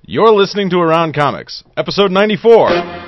You're listening to Around Comics, episode 94.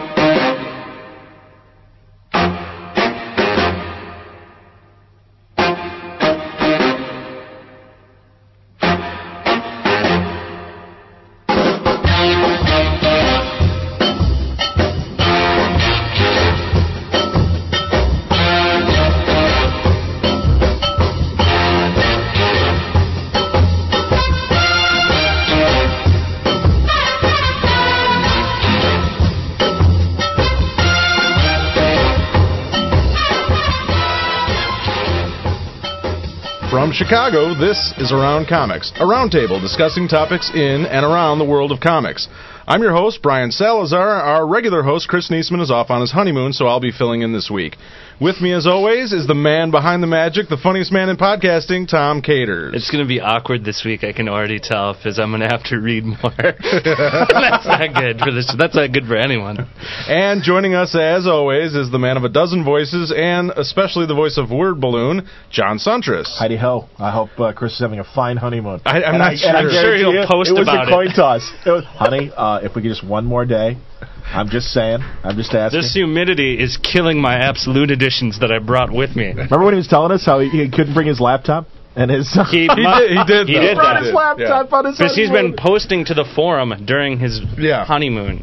From Chicago, this is Around Comics, a roundtable discussing topics in and around the world of comics. I'm your host, Brian Salazar. Our regular host, Chris Niesman, is off on his honeymoon, so I'll be filling in this week. With me, as always, is the man behind the magic, the funniest man in podcasting, Tom Caters. It's going to be awkward this week, I can already tell, because I'm going to have to read more. That's not good for this. That's not good for anyone. And joining us, as always, is the man of a dozen voices, and especially the voice of Word Balloon, John Suntress. Heidi ho. I hope Chris is having a fine honeymoon. I'm sure he'll post about it. It was a coin toss. Honey, if we get just one more day, I'm just saying. I'm just asking. This humidity is killing my Absolute editions that I brought with me. Remember when he was telling us how he couldn't bring his laptop? And his he did brought his laptop on his honeymoon. Because he's been posting to the forum during his honeymoon.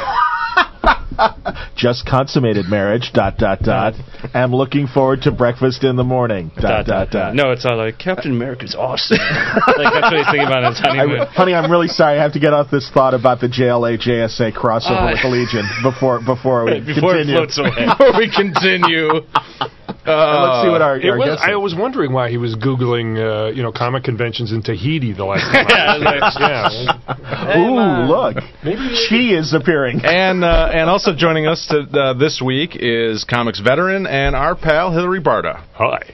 Just consummated marriage, ... I'm looking forward to breakfast in the morning, ... No, it's all like, Captain America's awesome. Like, that's what he's thinking about his honeymoon. Honey, I'm really sorry. I have to get off this thought about the JLA-JSA crossover with the Legion before we continue. It floats away. Before we continue. Let's see what our guest I was wondering why he was Googling, comic conventions in Tahiti the last time. Ooh, look. Maybe she is appearing. And also joining us this week is comics veteran and our pal, Hillary Barta. Hi.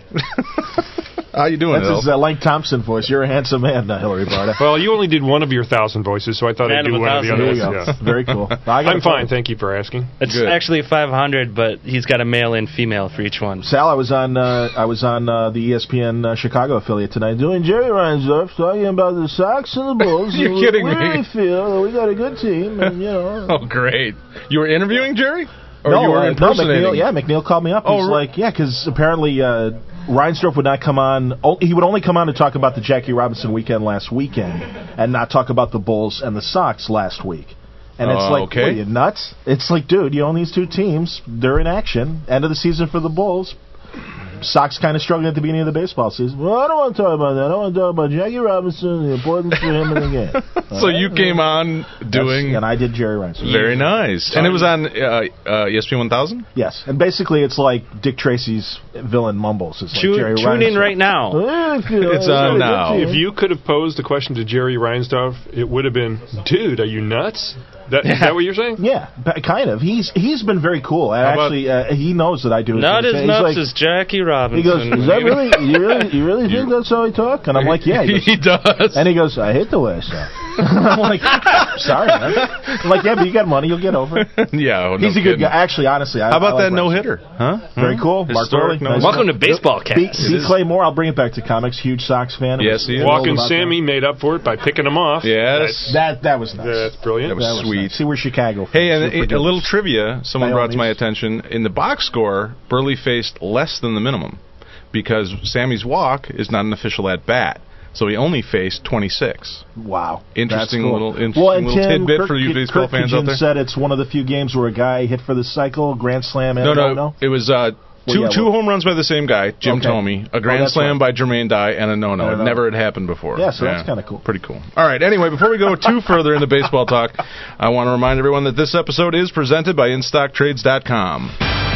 How you doing, That's his Lang Thompson voice. You're a handsome man, Hillary Barta. Well, you only did one of your 1,000 voices, so I thought I'd do one of the others. Yeah. Very cool. I'm fine, thank you for asking. It's actually 500, but he's got a male and female for each one. Sal, I was on the ESPN Chicago affiliate tonight doing Jerry Reinsdorf talking about the Sox and the Bulls. You're kidding me. We really feel that we got a good team, and Oh, great! You were interviewing Jerry? Or no, you were impersonating? McNeil called me up. He's like, because apparently Reinsdorf would not come on. He would only come on to talk about the Jackie Robinson weekend last weekend, and not talk about the Bulls and the Sox last week. And it's like, what, are you nuts? It's like, dude, you own these two teams. They're in action. End of the season for the Bulls. Sox kind of struggling at the beginning of the baseball season. Well, I don't want to talk about that. I want to talk about Jackie Robinson, the importance for him in the game. So you came on doing... And I did Jerry Reinsdorf. Very nice. And it was on ESPN 1000? Yes. And basically it's like Dick Tracy's villain mumbles. It's like Jerry Tune in right now. It's on now. If you could have posed a question to Jerry Reinsdorf, it would have been, dude, are you nuts? Is that what you're saying? Yeah, kind of. He's been very cool. And actually, he knows that I do. Not as nuts as Jackie Robinson. He goes, is that really? You really think that's how I talk? And I'm like, yeah. He does. And he goes, I hate the way I sound. I'm like, sorry, man. I'm like, yeah, but you got money. You'll get over it. Yeah, he's a good guy. Actually, honestly, how about like that no-hitter? Huh? Very cool. Mark Burley. Welcome to Baseball Cast. C. Clay Moore. I'll bring it back to comics. Huge Sox fan. Yes, he is. Walking Sammy made up for it by picking him off. Yes. That was nice. That's brilliant. That was sweet. Nice. See, we're Chicago. Hey, and a little trivia someone brought to my attention. In the box score, Burley faced less than the minimum because Sammy's walk is not an official at-bat. So he only faced 26. Wow. Interesting cool. little tidbit for you baseball fans out there. Said it's one of the few games where a guy hit for the cycle, grand slam, and no. It was two home runs by the same guy, Jim Thome, a grand slam by Jermaine Dye, and a no-no. It never had happened before. Yeah, so that's kind of cool. Pretty cool. All right, anyway, before we go too further into baseball talk, I want to remind everyone that this episode is presented by InStockTrades.com.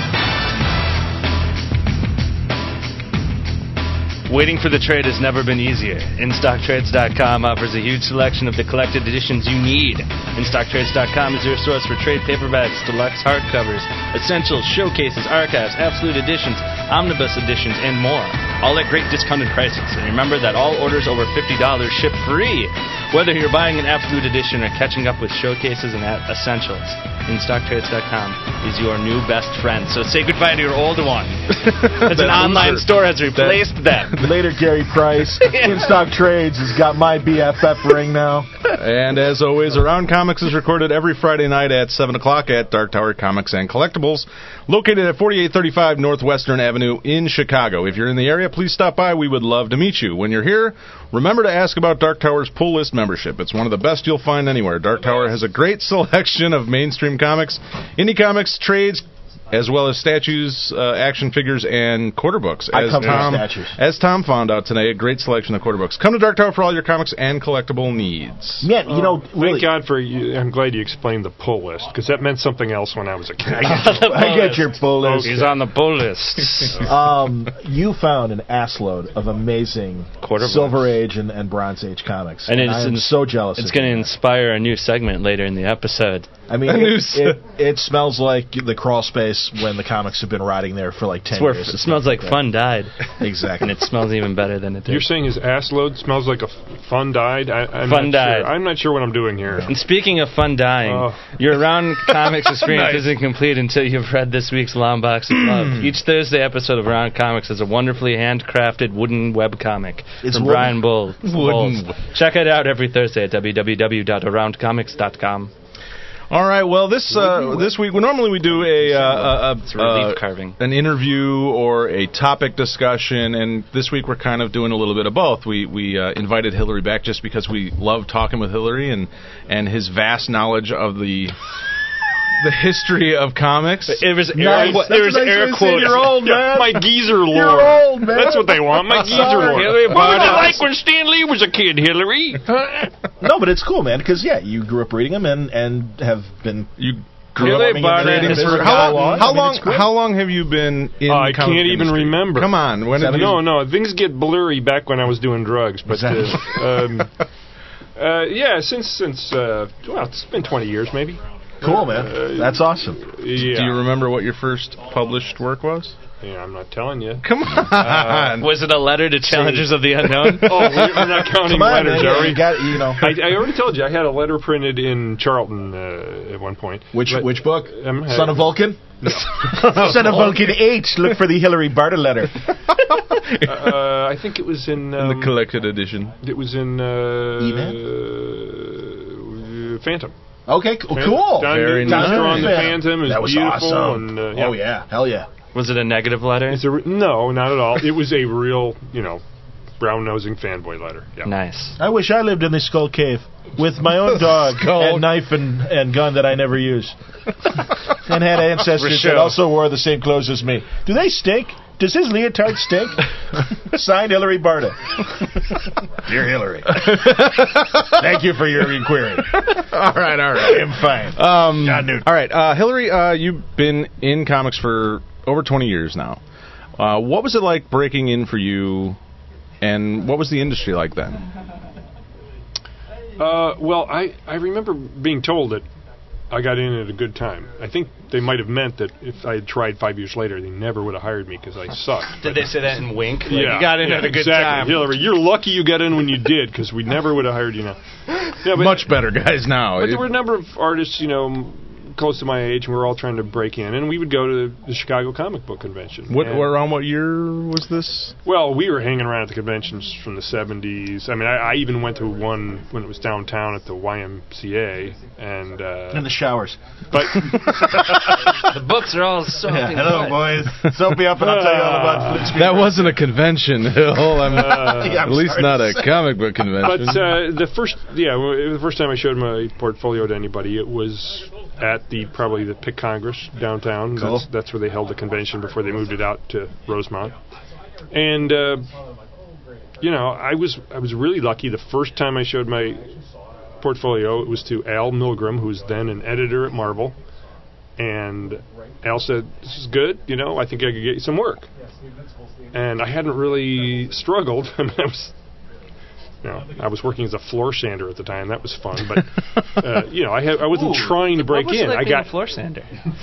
Waiting for the trade has never been easier. InStockTrades.com offers a huge selection of the collected editions you need. InStockTrades.com is your source for trade paperbacks, deluxe hardcovers, essentials, showcases, archives, absolute editions, omnibus editions, and more. All at great discounted prices. And remember that all orders over $50 ship free. Whether you're buying an Absolute Edition or catching up with showcases and essentials, InStockTrades.com is your new best friend. So say goodbye to your old one. As an online store has replaced them. Later, Gary Price. In Stock Trades has got my BFF ring now. And as always, Around Comics is recorded every Friday night at 7 o'clock at Dark Tower Comics and Collectibles, located at 4835 Northwestern Avenue in Chicago. If you're in the area, please stop by. We would love to meet you. When you're here, remember to ask about Dark Tower's pull list membership. It's one of the best you'll find anywhere. Dark Tower has a great selection of mainstream comics, indie comics, trades, as well as statues, action figures, and quarter books. As Tom found out today, a great selection of quarter books. Come to Dark Tower for all your comics and collectible needs. Yeah, really. Thank God for you. I'm glad you explained the pull list, because that meant something else when I was a kid. I get your pull list. He's on the pull list. You found an assload of amazing Silver Age and Bronze Age comics. And I'm so jealous. It's going to inspire a new segment later in the episode. I mean, it smells like the crawl space when the comics have been rotting there for like 10 years. It smells like fun died. Exactly. And it smells even better than it did. You're saying his ass load smells like a fun died? Fun died. I'm not sure what I'm doing here. And speaking of fun dying, your Around Comics experience isn't complete until you've read this week's Long Box of Love. Each Thursday episode of Around Comics is a wonderfully handcrafted wooden webcomic from Brian Bowles. Check it out every Thursday at www.aroundcomics.com. All right. Well, this week, normally we do relief carving, an interview or a topic discussion, and this week we're kind of doing a little bit of both. We invited Hillary back just because we love talking with Hillary and his vast knowledge of the history of comics. It was air quotes. You're old, man. My geezer lore. You're old, man. That's what they want. My geezer lore. What was it like when Stan Lee was a kid, Hillary? No, but it's cool, man, because, you grew up reading them and have been... You grew up reading for how long have you been in I can't even remember. Come on. No, things get blurry back when I was doing drugs. But since it's been 20 years, maybe. Cool, man. That's awesome. Yeah. Do you remember what your first published work was? Yeah, I'm not telling you. Come on. Was it a letter to Challengers of the Unknown? We're not counting letters, are we? I already told you, I had a letter printed in Charlton at one point. Which book? Son of Vulcan? Son of Vulcan 8. Look for the Hillary Barta letter. I think it was in the collected edition. It was in Phantom. Okay, cool. Very nice. On the Phantom is that was beautiful. Awesome. And, Oh, yeah. Hell yeah. Was it a negative letter? No, not at all. It was a real, brown-nosing fanboy letter. Yeah. Nice. I wish I lived in the Skull Cave with my own dog and knife and gun that I never use. And had ancestors that also wore the same clothes as me. Do they stink? Does his leotard stink? Signed, Hillary Barta. Dear Hillary. Thank you for your inquiry. All right. I am fine. All right, Hillary, you've been in comics for over 20 years now. What was it like breaking in for you, and what was the industry like then? Well, I remember being told that I got in at a good time. I think they might have meant that if I had tried 5 years later, they never would have hired me because I sucked. Did they say that in wink? Like, yeah, you got in at a good time. Hillary, you're lucky you got in when you did because we never would have hired you now. Yeah, much better guys now. But there were a number of artists, close to my age, and we were all trying to break in. And we would go to the Chicago Comic Book Convention. Around what year was this? Well, we were hanging around at the conventions from the 70s. I mean, I even went to one when it was downtown at the YMCA. And in the showers. But the books are all soapy. Hello, boys. Soap me up and I'll tell you all about Flint Street. That wasn't a convention, Hill. At least not a comic book convention. But the first time I showed my portfolio to anybody, it was at probably the Pick Congress downtown. Cool. That's where they held the convention before they moved it out to Rosemont. And I was really lucky. The first time I showed my portfolio, it was to Al Milgram, who's then an editor at Marvel. And Al said, "This is good. I think I could get you some work." And I hadn't really struggled. I mean, I was working as a floor sander at the time. That was fun, but I wasn't trying to break in. I got a floor sander.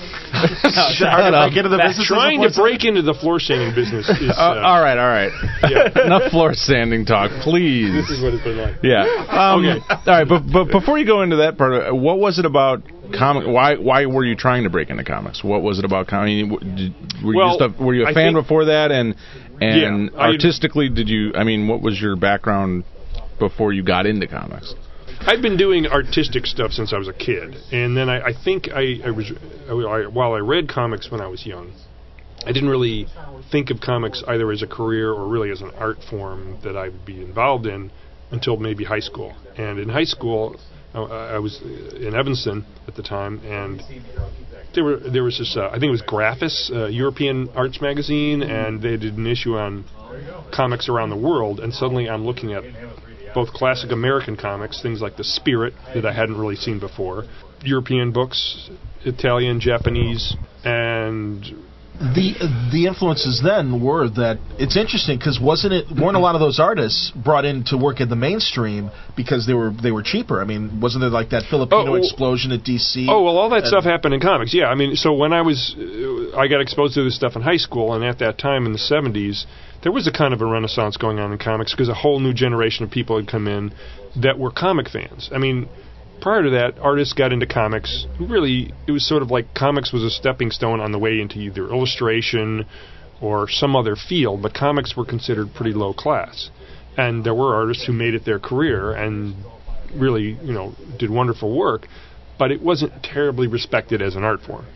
Trying to break into the floor sanding business is all right. Yeah. Enough floor sanding talk, please. This is what it's been like. Yeah. Okay. All right, but before you go into that part, what was it about comic? Why were you trying to break into comics? What was it about comics? Were you a fan before that? And artistically, what was your background before you got into comics? I'd been doing artistic stuff since I was a kid, and then I think while I read comics when I was young, I didn't really think of comics either as a career or really as an art form that I would be involved in until maybe high school. And in high school, I was in Evanston at the time, and there was this, I think it was Graphis, European arts magazine, and they did an issue on comics around the world, and suddenly I'm looking at both classic American comics, things like The Spirit that I hadn't really seen before, European books, Italian, Japanese, and the influences then were that it's interesting because weren't a lot of those artists brought in to work in the mainstream because they were cheaper? I mean, wasn't there like that Filipino explosion at DC? Oh, well, all that stuff happened in comics. Yeah, I mean, so when I got exposed to this stuff in high school, and at that time in the 70s, there was a kind of a renaissance going on in comics because a whole new generation of people had come in that were comic fans. I mean, prior to that, artists got into comics. Really, it was sort of like comics was a stepping stone on the way into either illustration or some other field, but comics were considered pretty low class. And there were artists who made it their career and really, did wonderful work, but it wasn't terribly respected as an art form.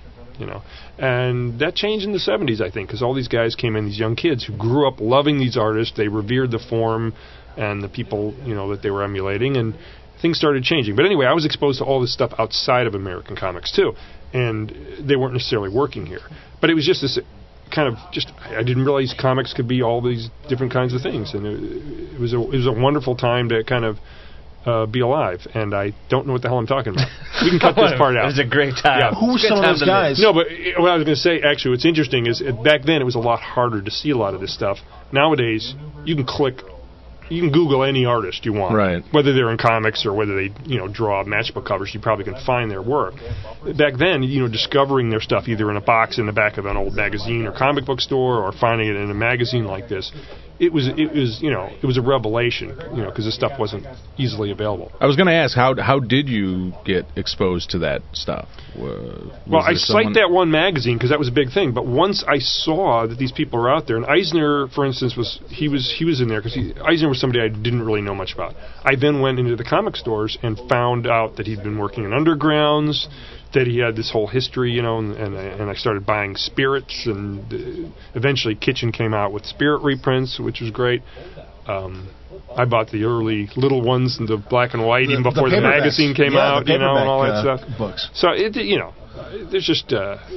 And that changed in the 70s, I think, because all these guys came in, these young kids who grew up loving these artists. They revered the form and the people, that they were emulating, and things started changing. But anyway, I was exposed to all this stuff outside of American comics, too, and they weren't necessarily working here. But it was just this kind of I didn't realize comics could be all these different kinds of things, and it was a wonderful time to kind of be alive, and I don't know what the hell I'm talking about. We can cut this part out. It was a great time. Yeah. Who were some of those guys? No, but what I was going to say, actually, what's interesting is back then it was a lot harder to see a lot of this stuff. Nowadays, you can Google any artist you want, right? Whether they're in comics or whether they, draw matchbook covers, you probably can find their work. Back then, discovering their stuff either in a box in the back of an old magazine or comic book store, or finding it in a magazine like this, it was a revelation, because this stuff wasn't easily available. I was going to ask, how did you get exposed to that stuff? Well, I cite that one magazine because that was a big thing. But once I saw that these people were out there, and Eisner, for instance, was in there because Eisner was somebody I didn't really know much about. I then went into the comic stores and found out that he'd been working in undergrounds, that he had this whole history, and I started buying spirits, and eventually Kitchen came out with Spirit reprints, which was great. I bought the early little ones in the black and white even before the magazine came out, and all that stuff. Books. So there's just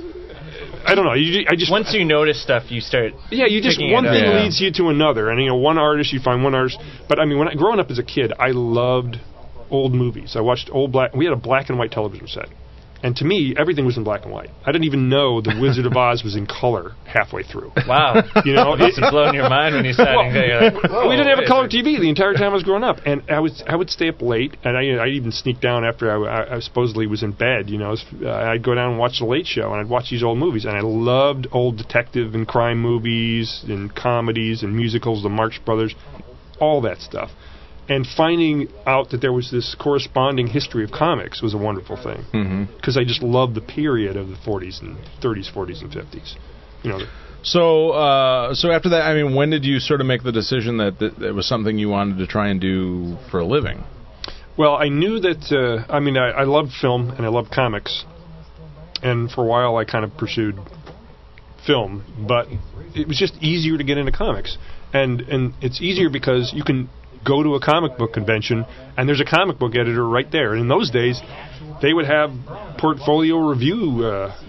I don't know. I just once you notice stuff, you start. Yeah, one thing leads you to another, and one artist, you find one artist. But I mean, growing up as a kid, I loved old movies. I watched we had a black and white television set. And to me, everything was in black and white. I didn't even know The Wizard of Oz was in color halfway through. Wow. It must have blown your mind when you sat and we didn't have a color TV the entire time I was growing up. And I would stay up late, and I'd even sneak down after I supposedly was in bed. I'd go down and watch The Late Show, and I'd watch these old movies. And I loved old detective and crime movies and comedies and musicals, the Marx Brothers, all that stuff. And finding out that there was this corresponding history of comics was a wonderful thing. Because I just loved the period of the 40s and 30s, 40s, and 50s. So after that, I mean, when did you sort of make the decision that it was something you wanted to try and do for a living? Well, I knew that, I loved film and I loved comics. And for a while I kind of pursued film. But it was just easier to get into comics. And it's easier because you can go to a comic book convention, and there's a comic book editor right there. And in those days, they would have portfolio review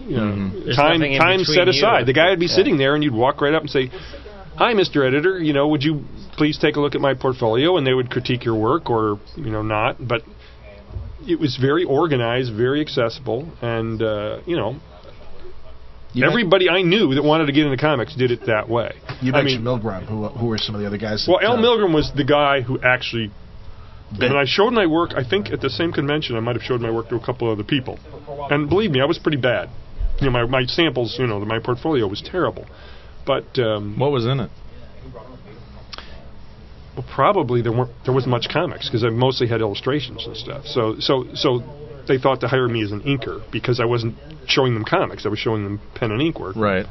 time set aside. The guy would be sitting there, and you'd walk right up and say, "Hi, Mr. Editor, would you please take a look at my portfolio?" And they would critique your work or, not. But it was very organized, very accessible, and, Everybody I knew that wanted to get into comics did it that way. You mentioned Milgram. Who were some of the other guys? Well, Al Milgram was the guy who actually... When I showed my work, I think at the same convention, I might have showed my work to a couple other people. And believe me, I was pretty bad. My samples, my portfolio was terrible. But... what was in it? Well, probably there wasn't much comics, because I mostly had illustrations and stuff. So they thought to hire me as an inker, because I wasn't showing them comics. I was showing them pen and ink work. Right.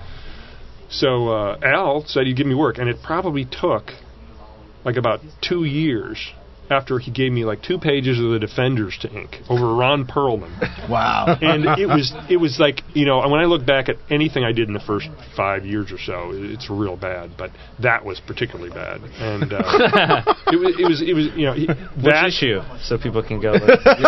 So Al said he'd give me work, and it probably took like about 2 years after he gave me like 2 pages of the Defenders to ink over Ron Perlman. Wow. And it was like, when I look back at anything I did in the first 5 years or so, it's real bad, but that was particularly bad. And it was Which issue? So people can go up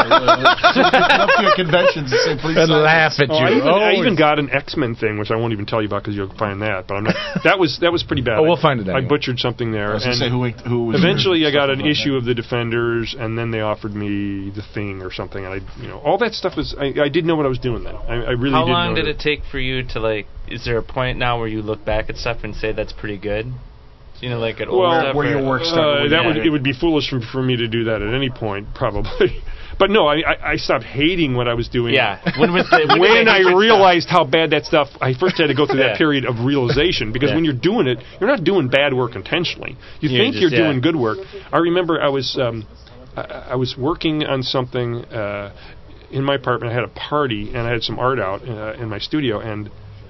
to your conventions and say, please and laugh at you. I even got an X-Men thing, which I won't even tell you about because you'll find that. But I'm not. That was pretty bad. Oh, we'll find it anyway. I butchered something there. I was going to say who was eventually I got an issue of the Defenders, and then they offered me the Thing or something, and all that stuff was. I didn't know what I was doing then. I really. How didn't long know did it take for you to Is there a point now where you look back at stuff and say that's pretty good? Like at old stuff. Where your work started. It would be foolish for me to do that at any point, probably. But no, I stopped hating what I was doing. Yeah. When I realized how bad that stuff, I first had to go through that period of realization, because when you're doing it, you're not doing bad work intentionally. You think you're doing good work. I remember I was working on something in my apartment. I had a party, and I had some art out in my studio, and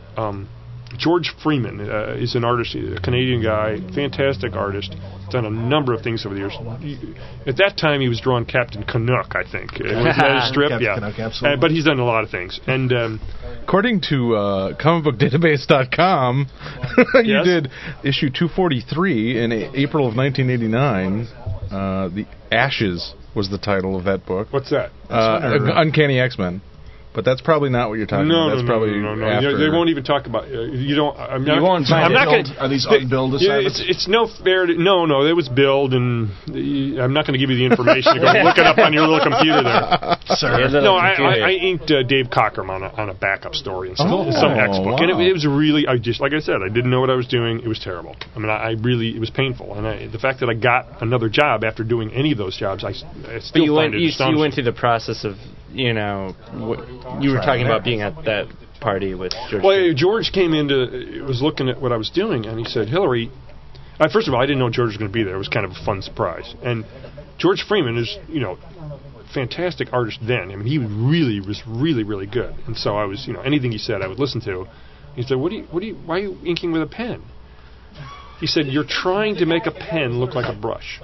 George Freeman is an artist, a Canadian guy, fantastic artist, done a number of things over the years. At that time, he was drawing Captain Canuck, I think. Was that a strip? Captain Canuck, absolutely. But he's done a lot of things. And according to comicbookdatabase.com, you did issue 243 in April of 1989. The Ashes was the title of that book. What's that? Uncanny X-Men. But that's probably not what you're talking about. That's probably after. They won't even talk about. You don't. I'm not. You won't find I'm not going. Are these unbilled assignments? It's no fair. No. It was billed, and I'm not going to give you the information to go look it up on your little computer there. Sir. No, I inked Dave Cockrum on a backup story in some X book, and it was really. I just, like I said, I didn't know what I was doing. It was terrible. I mean, it was painful, and the fact that I got another job after doing any of those jobs, I still find it astonishing. You went through the process of, you were talking about being at that party with George. Well, George came was looking at what I was doing, and he said, Hillary, first of all, I didn't know George was going to be there. It was kind of a fun surprise. And George Freeman is, fantastic artist then. I mean, he was really, really good. And so I was, anything he said I would listen to. He said, why are you inking with a pen? He said, you're trying to make a pen look like a brush.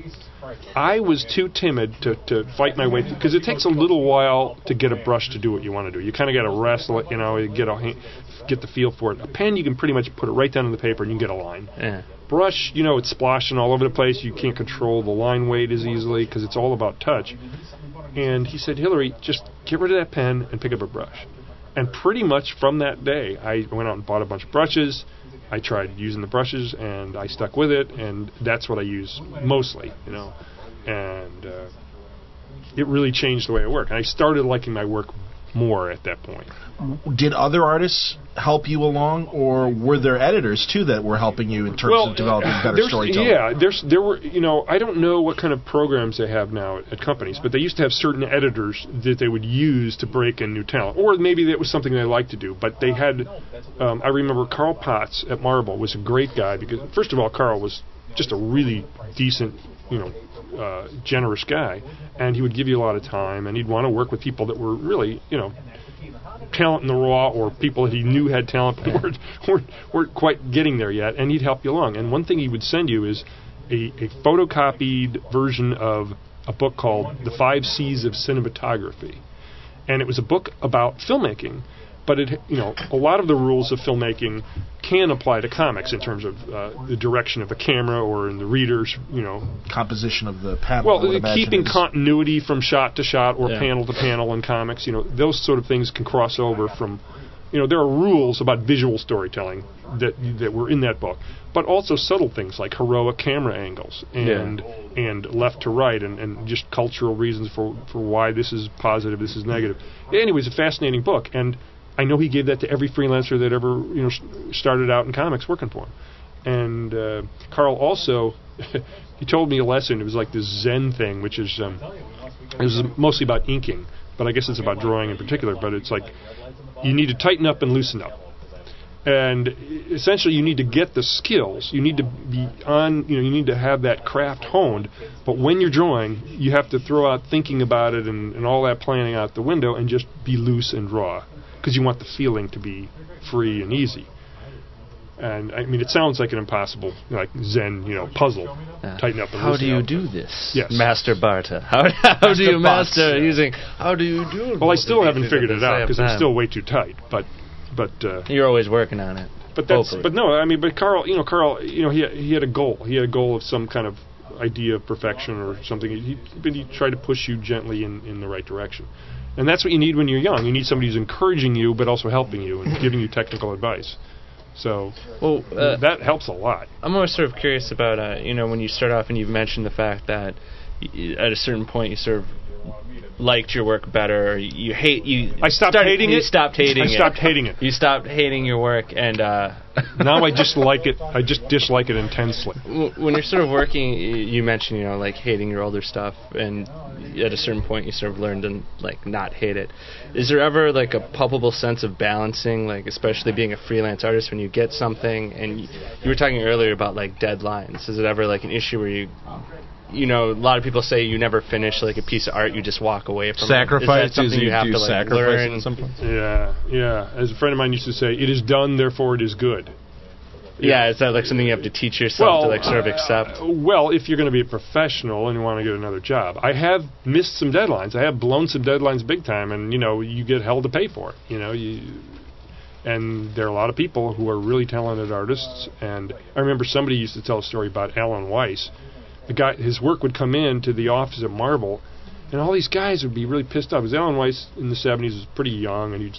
I was too timid to fight my way through, because it takes a little while to get a brush to do what you want to do. You kind of got to wrestle it, get the feel for it. A pen, you can pretty much put it right down on the paper and you can get a line. Yeah. Brush, it's splashing all over the place. You can't control the line weight as easily because it's all about touch. And he said, Hillary, just get rid of that pen and pick up a brush. And pretty much from that day, I went out and bought a bunch of brushes. I tried using the brushes, and I stuck with it, and that's what I use mostly, And it really changed the way I work. And I started liking my work more at that point. Did other artists help you along, or were there editors, too, that were helping you in terms of developing better storytelling? Yeah, there were, I don't know what kind of programs they have now at companies, but they used to have certain editors that they would use to break in new talent. Or maybe that was something they liked to do. But they had, I remember Carl Potts at Marvel was a great guy, because, first of all, Carl was just a really decent, generous guy, and he would give you a lot of time, and he'd want to work with people that were really, talent in the raw, or people that he knew had talent but weren't quite getting there yet, and he'd help you along. And one thing he would send you is a photocopied version of a book called The 5 C's of Cinematography. And it was a book about filmmaking, but a lot of the rules of filmmaking can apply to comics in terms of the direction of the camera or in the reader's, composition of the panel. Well, keeping continuity from shot to shot or panel to panel in comics, those sort of things can cross over from, there are rules about visual storytelling that were in that book, but also subtle things like heroic camera angles and left to right and just cultural reasons for why this is positive, this is negative. Anyway, it's a fascinating book, and I know he gave that to every freelancer that ever started out in comics working for him. And Carl also, he told me a lesson. It was like this Zen thing, which is it was mostly about inking, but I guess it's about drawing in particular. But it's like you need to tighten up and loosen up. And essentially, you need to get the skills. You need to be on. You need to have that craft honed. But when you're drawing, you have to throw out thinking about it and all that planning out the window, and just be loose and draw, because you want the feeling to be free and easy. And I mean, it sounds like an impossible, like Zen, puzzle. Tighten up and how loosen do you up. do this, Yes. Master Barta? How do you master using? How do you do? Well, I still haven't figured it out because I'm still way too tight. But you're always working on it. But that's Hopefully. but no, I mean, but Carl, he had a goal. He had a goal of some kind of idea of perfection or something. He tried to push you gently in the right direction. And that's what you need when you're young. You need somebody who's encouraging you, but also helping you and giving you technical advice. So that helps a lot. I'm always sort of curious about, when you start off and you've mentioned the fact that at a certain point you sort of liked your work better. I stopped hating it. You stopped hating it. I stopped hating it. You stopped hating your work, and now I just like it. I just dislike it intensely. When you're sort of working, you mentioned like hating your older stuff, and at a certain point you sort of learn to like not hate it. Is there ever like a palpable sense of balancing, like especially being a freelance artist, when you get something, and you were talking earlier about like deadlines? Is it ever like an issue where a lot of people say you never finish like a piece of art, you just walk away from sacrifice. it. Is that something you have to like learn? At some point? Yeah. As a friend of mine used to say, it is done, therefore it is good. Yeah, is that like something you have to teach yourself to like sort of accept? Well, if you're going to be a professional and you want to get another job. I have missed some deadlines. I have blown some deadlines big time, and you get hell to pay for it. And there are a lot of people who are really talented artists. And I remember somebody used to tell a story about Alan Weiss. The guy, his work would come in to the office at Marvel, and all these guys would be really pissed off. Because Alan Weiss in the 70s was pretty young, and he'd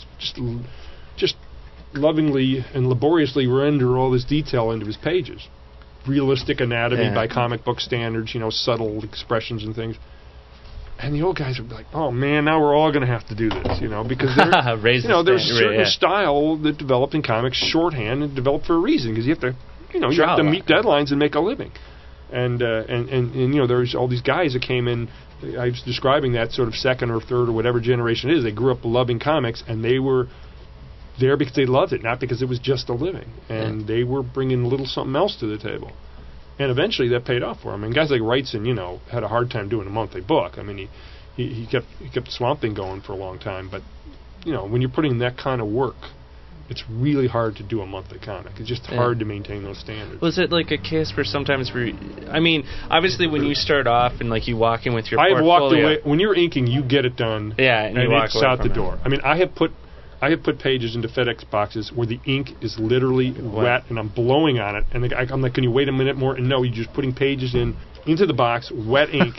just lovingly and laboriously render all this detail into his pages. Realistic anatomy by comic book standards, subtle expressions and things. And the old guys would be like, "Oh man, now we're all going to have to do this," because there's a certain style that developed in comics, shorthand, and developed for a reason, because you have to, you have to meet deadlines and make a living. And there's all these guys that came in. I was describing that sort of second or third or whatever generation it is. They grew up loving comics, and they were there because they loved it, not because it was just a living. And they were bringing a little something else to the table. And eventually that paid off for them. And guys like Wrightson, had a hard time doing a monthly book. I mean, he kept Swamp Thing going for a long time. But when you're putting that kind of work, it's really hard to do a monthly comic. It's just hard to maintain those standards. Was it like a case where sometimes obviously when you start off and like you walk in with your portfolio... I have walked away. When you're inking, you get it done. Yeah, and it's out the door. I mean, I have put pages into FedEx boxes where the ink is literally wet, and I'm blowing on it, and I'm like, "Can you wait a minute more?" And no, you're just putting pages into the box, wet ink,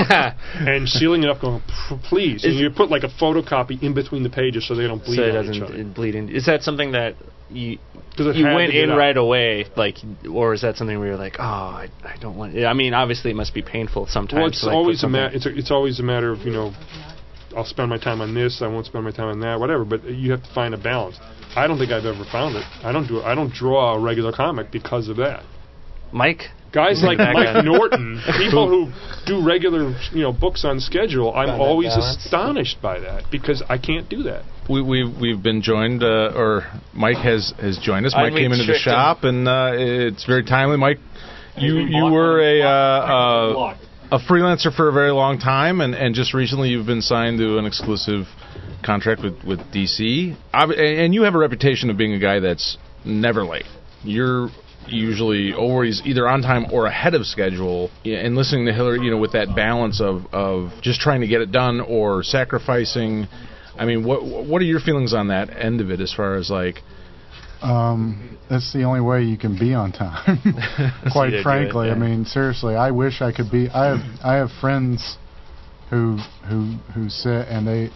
and sealing it up, going, "Please." And you put like a photocopy in between the pages so they don't bleed on each other. Bleed in. Is that something that you went in right away, like, or is that something where you're like, "Oh, I don't want"? I mean, obviously it must be painful sometimes. Well, it's always it's always a matter of I'll spend my time on this, I won't spend my time on that, whatever. But you have to find a balance. I don't think I've ever found it. I don't draw a regular comic because of that. Mike? Guys like Mike Norton, people who do regular, books on schedule, I'm always astonished by that, because I can't do that. We've been joined, or Mike has joined us. Mike came into the shop, and it's very timely. Mike, you were a freelancer for a very long time, and just recently you've been signed to an exclusive contract with DC. And you have a reputation of being a guy that's never late. You're usually always either on time or ahead of schedule. And listening to Hillary, with that balance of just trying to get it done or sacrificing. I mean, what are your feelings on that end of it, as far as like... That's the only way you can be on time. Quite frankly, I mean, seriously, I wish I could be. I have friends who sit and they.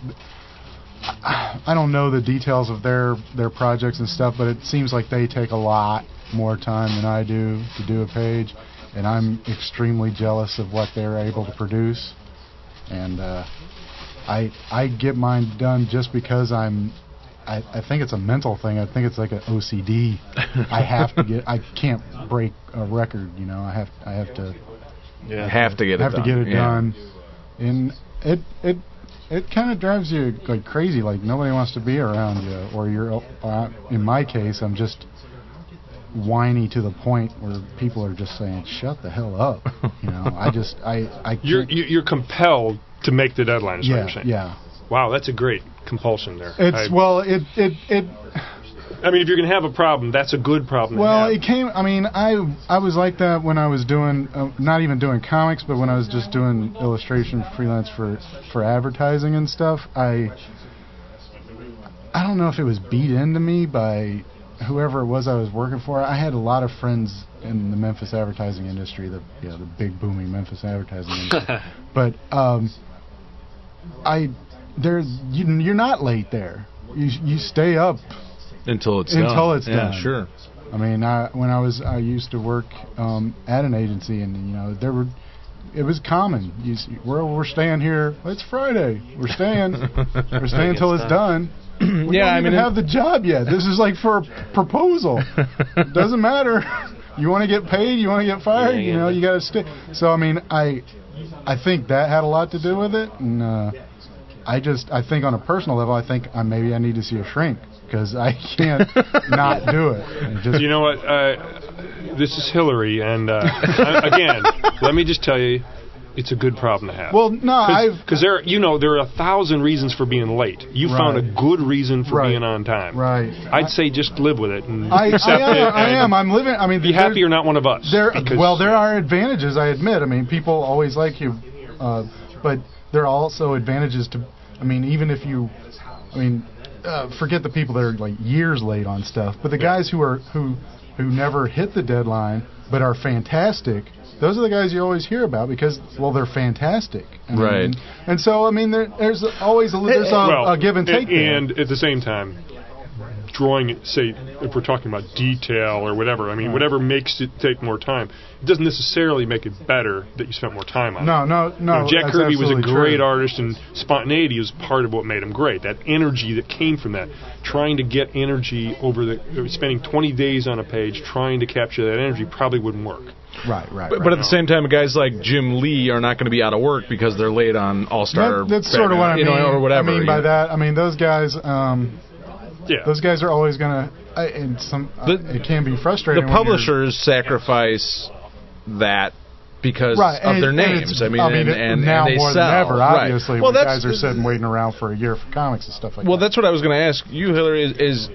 I don't know the details of their projects and stuff, but it seems like they take a lot more time than I do to do a page, and I'm extremely jealous of what they're able to produce. And I get mine done just because I'm I think it's a mental thing. I think it's like an OCD. I can't break a record. You know, I have to. Yeah, have to get it done. And it kind of drives you like crazy. Like nobody wants to be around you, or you're. In my case, I'm just whiny to the point where people are just saying, "Shut the hell up." You know, I. You're compelled to make the deadline. Is what you're saying. Yeah. Wow, that's a great compulsion there. It. I mean, if you're going to have a problem, that's a good problem to have. Well, it came... I mean, I was like that when I was doing... not even doing comics, but when I was just doing illustration freelance for advertising and stuff. I don't know if it was beat into me by whoever it was I was working for. I had a lot of friends in the Memphis advertising industry, the big booming Memphis advertising industry. But you're not late there. You stay up until it's done. Yeah, sure. I mean, I used to work at an agency, and you know it was common. We're staying here. It's Friday. We're staying until it's done. We don't even have the job yet. This is like for a proposal. It doesn't matter. You want to get paid. You want to get fired. You know, you got to stay. So I mean, I think that had a lot to do with it, and I think on a personal level, I think maybe I need to see a shrink because I can't not do it. You know what? This is Hillary, and again, let me just tell you, it's a good problem to have. Well, no, because there are 1,000 reasons for being late. You found a good reason for being on time. Right. I'd say just live with it and accept it. I am. I'm living. I mean, be happy you're not one of us. There are advantages. I admit. I mean, people always like you, but there are also advantages to. I mean, even if you, forget the people that are like years late on stuff, but the guys who never hit the deadline but are fantastic. Those are the guys you always hear about because, well, they're fantastic. Right. And so, I mean, there's always a give and take there. And at the same time, drawing, say, if we're talking about detail or whatever, I mean, whatever makes it take more time, it doesn't necessarily make it better that you spent more time on it. No. You know, Jack Kirby was a great artist, and spontaneity was part of what made him great. That energy that came from that, trying to get energy spending 20 days on a page trying to capture that energy probably wouldn't work. Right. But at the same time, guys like Jim Lee are not going to be out of work because they're late on All-Star. That's sort of what I mean. Or whatever. I mean by that, I mean those guys. Those guys are always going to. It can be frustrating. The publishers sacrifice that because of their names. And now they more sell. Than ever, obviously. Well, guys are sitting waiting around for a year for comics and stuff like that. Well, that's what I was going to ask you, Hillary. Is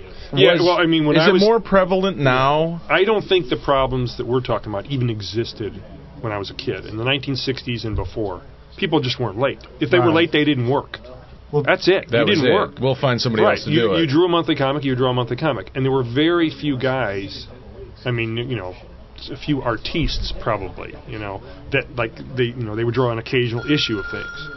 it more prevalent now? I don't think the problems that we're talking about even existed when I was a kid in the 1960s and before. People just weren't late. If they were late, they didn't work. Well, that's it. That didn't work. We'll find somebody else to do it. You drew a monthly comic, you draw a monthly comic. And there were very few guys, I mean, you know, a few artistes probably, you know, that like they would draw an occasional issue of things.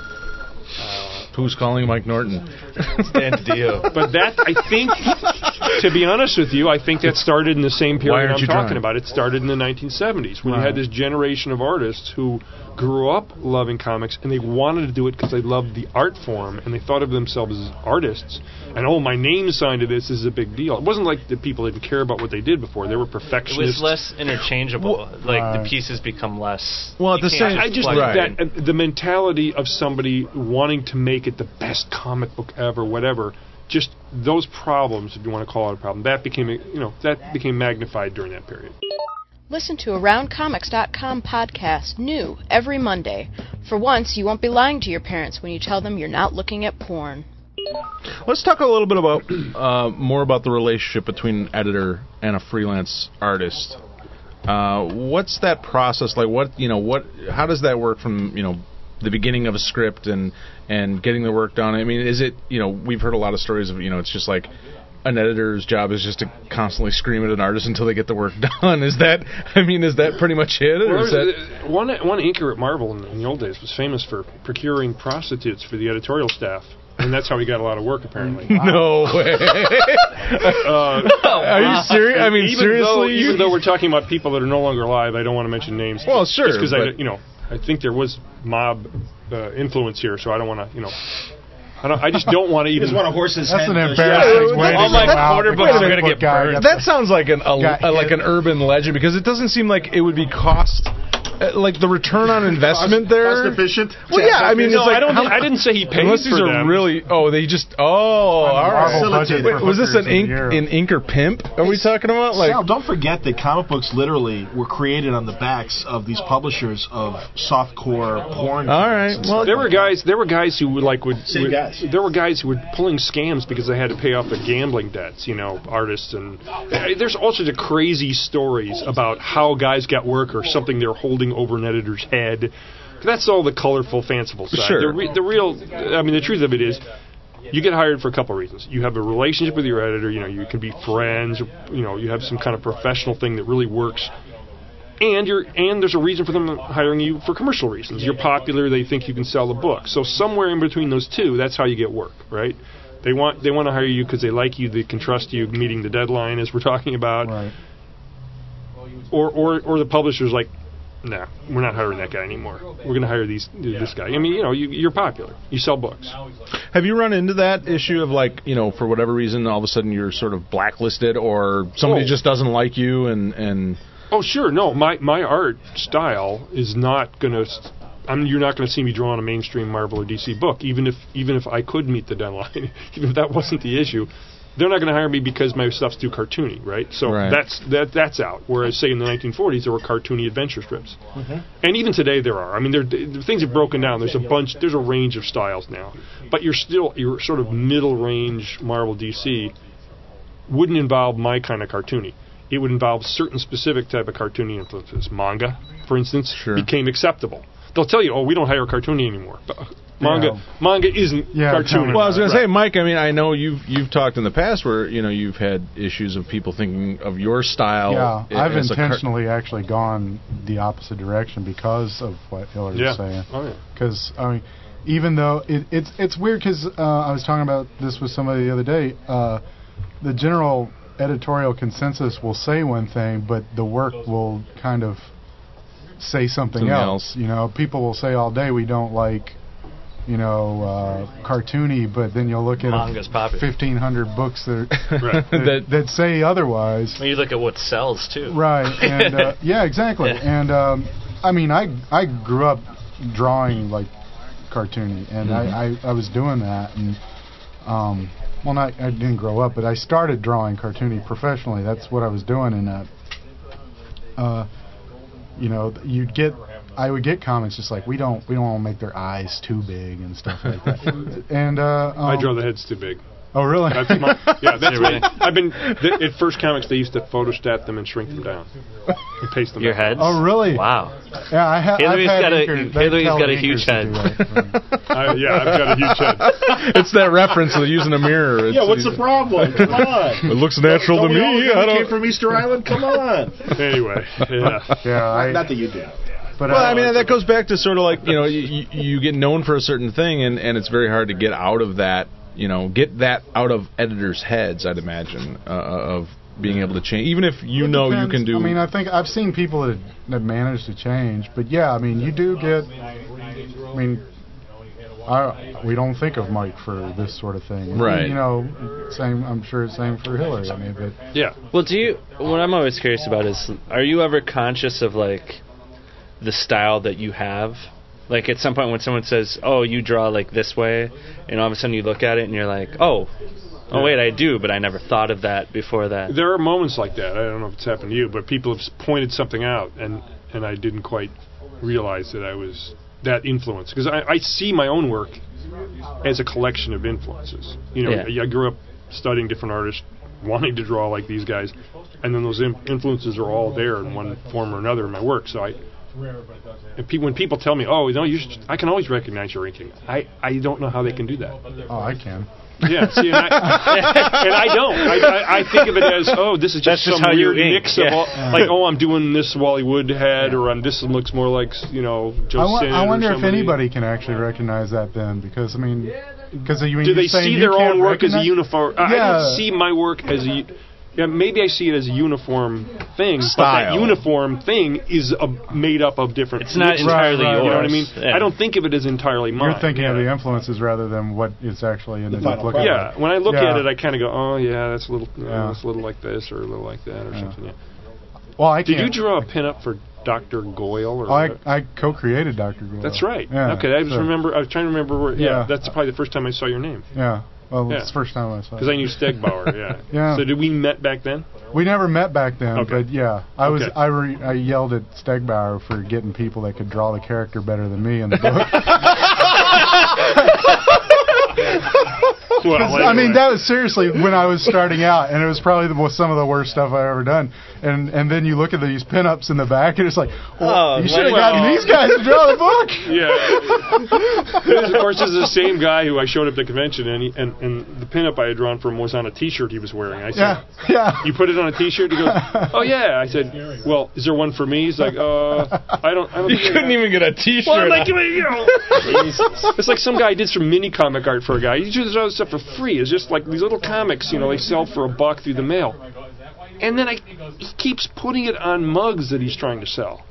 Who's calling Mike Norton? Stand deal. But that, I think, to be honest with you, I think that started in the same period I'm talking about. It started in the 1970s when you had this generation of artists who grew up loving comics and they wanted to do it because they loved the art form and they thought of themselves as artists. And, my name's signed to this is a big deal. It wasn't like the people didn't care about what they did before. They were perfectionists. It was less interchangeable. The pieces become less... Well, at the same... I just think that the mentality of somebody wanting to make it the best comic book ever, whatever, just those problems, if you want to call it a problem, that became magnified during that period. Listen to AroundComics.com podcast, new every Monday. For once, you won't be lying to your parents when you tell them you're not looking at porn. Let's talk a little bit about more about the relationship between an editor and a freelance artist. What's that process like? How does that work from the beginning of a script and getting the work done? I mean, is it we've heard a lot of stories of it's just like an editor's job is just to constantly scream at an artist until they get the work done. Is that pretty much it? Or is that one inker at Marvel in the old days was famous for procuring prostitutes for the editorial staff. And that's how he got a lot of work, apparently. No way. Are you serious? I mean, seriously? Even though we're talking about people that are no longer alive, I don't want to mention names. Well, sure. Just because I think there was mob influence here, so I don't want to, I just don't want to even. Just want a horse's That's head. an embarrassing way to all my go out. quarter books are going to get burned. That sounds like an urban legend because it doesn't seem like it would be like the return on investment there. Cost efficient. Well, yeah, I mean, No, it's like, I didn't say he paid unless for these are them. really. Oh, they just. Oh, all right. Budget Wait, for was this an hookers ink or pimp? Are we talking about like? Sal, don't forget that comic books literally were created on the backs of these publishers of softcore porn. All right. Well, There were guys who would Same guys. There were guys who were pulling scams because they had to pay off their gambling debts. Artists and there's all sorts of crazy stories about how guys got work or something they're holding over an editor's head. That's all the colorful, fanciful side. Sure. The truth of it is, you get hired for a couple of reasons. You have a relationship with your editor. You can be friends. You have some kind of professional thing that really works. And there's a reason for them hiring you for commercial reasons. You're popular. They think you can sell the book. So somewhere in between those two, that's how you get work, right? They want to hire you because they like you. They can trust you meeting the deadline, as we're talking about. Right. Or the publisher's like, nah, we're not hiring that guy anymore. We're going to hire this guy. I mean, you're popular. You sell books. have you run into that issue of like, for whatever reason, all of a sudden you're sort of blacklisted, or somebody just doesn't like you and Oh, sure. No, my art style is not going to. You're not going to see me draw on a mainstream Marvel or DC book, even if I could meet the deadline, even if that wasn't the issue. They're not going to hire me because my stuff's too cartoony, right? So that's out. Whereas, say, in the 1940s, there were cartoony adventure strips, and even today there are. I mean, things have broken down. There's a range of styles now, but your sort of middle range Marvel DC wouldn't involve my kind of cartoony. It would involve certain specific type of cartoony influences. Manga, for instance, became acceptable. They'll tell you, we don't hire cartoony anymore. But manga isn't cartoony. Well, I was going to say, Mike, I mean, I know you've talked in the past where, you've had issues of people thinking of your style. Yeah, I've intentionally actually gone the opposite direction because of what Hillary was saying. Oh, yeah. Because, even though it's weird because I was talking about this with somebody the other day, the general editorial consensus will say one thing, but the work will kind of say something else. People will say all day we don't like, cartoony, but then you'll look at 1,500 books that say otherwise. Well, you look at what sells too. Right, and yeah, exactly. And I mean, I grew up drawing like cartoony, and I was doing that, and I didn't grow up, but I started drawing cartoony professionally. That's what I was doing, and I would get comments just like we don't want to make their eyes too big and stuff like that. And I draw the heads too big. Oh, really? That's I've been at First Comics. They used to photostat them and shrink them down, and paste them. Your heads? Oh, really? Wow. Yeah, I have. Hillary's got a huge head. I've got a huge head. It's that reference of using a mirror. What's the problem? Come on. It looks natural to me. I came from Easter Island. Come on. Anyway, not that you did. But I mean, that goes back to sort of like, you get known for a certain thing, and it's very hard to get out of that. Get that out of editors' heads, I'd imagine, of being able to change. Even if you can do... I mean, I think I've seen people that manage to change, but yeah, I mean, you do get... I mean, we don't think of Mike for this sort of thing. Right. Same. I'm sure it's same for Hillary. I mean, but... Yeah. Well, what I'm always curious about is, are you ever conscious of, like, the style that you have? Like, at some point when someone says, oh, you draw like this way, and all of a sudden you look at it and you're like, oh wait, I do, but I never thought of that before that. There are moments like that. I don't know if it's happened to you, but people have pointed something out, and I didn't quite realize that I was that influenced. Because I see my own work as a collection of influences. I grew up studying different artists, wanting to draw like these guys, and then those influences are all there in one form or another in my work. So when people tell me, I can always recognize your inking. I don't know how they can do that. Oh, I can. Yeah, see, and I don't. I think of it as, this is just some weird mix of all, like, I'm doing this Wally Wood head, or this looks more like, Joe Sin. I wonder if anybody can actually recognize that then, because, I mean... Do they see their own work as a uniform? I don't see my work as Yeah, maybe I see it as a uniform thing, Style. but that uniform thing is made up of different... It's not entirely yours. You know what I mean? Yeah. I don't think of it as entirely mine. You're thinking of the influences rather than what is actually in the final book. product. Yeah, when I look Yeah. at it, I kind of go, oh, yeah, that's a little, Yeah. it's a little like this or a little like that or something. Yeah. Well, I Did can't. you draw a pinup for Dr. Goyle? Or I co-created Dr. Goyle. That's right. Yeah, Okay, I was trying to remember where... Yeah, Yeah. that's probably the first time I saw your name. Yeah. Well, Yeah. it's the first time I saw it. Because I knew Stegbauer, yeah. Yeah. So did we met back then? We never met back then, Okay. but yeah, I was Okay. I yelled at Stegbauer for getting people that could draw the character better than me in the book. Well, I mean, that was seriously when I was starting out, and it was probably some of the worst stuff I've ever done. And then you look at these pinups in the back, and it's like, well, you should have gotten these guys to draw the book. Yeah. Of course, this is the same guy who I showed up at the convention, and the pinup I had drawn for him was on a T-shirt he was wearing. I said, Yeah. "You put it on a T-shirt?" He goes, "Oh yeah." I said, "Well, is there one for me?" He's like, I don't." You couldn't even get a T-shirt. Well, I'm like, you know, it's like some guy did some mini comic art for a guy. He does all this stuff for free. It's just like these little comics, you know, they sell for $1 through the mail. And then he keeps putting it on mugs that he's trying to sell.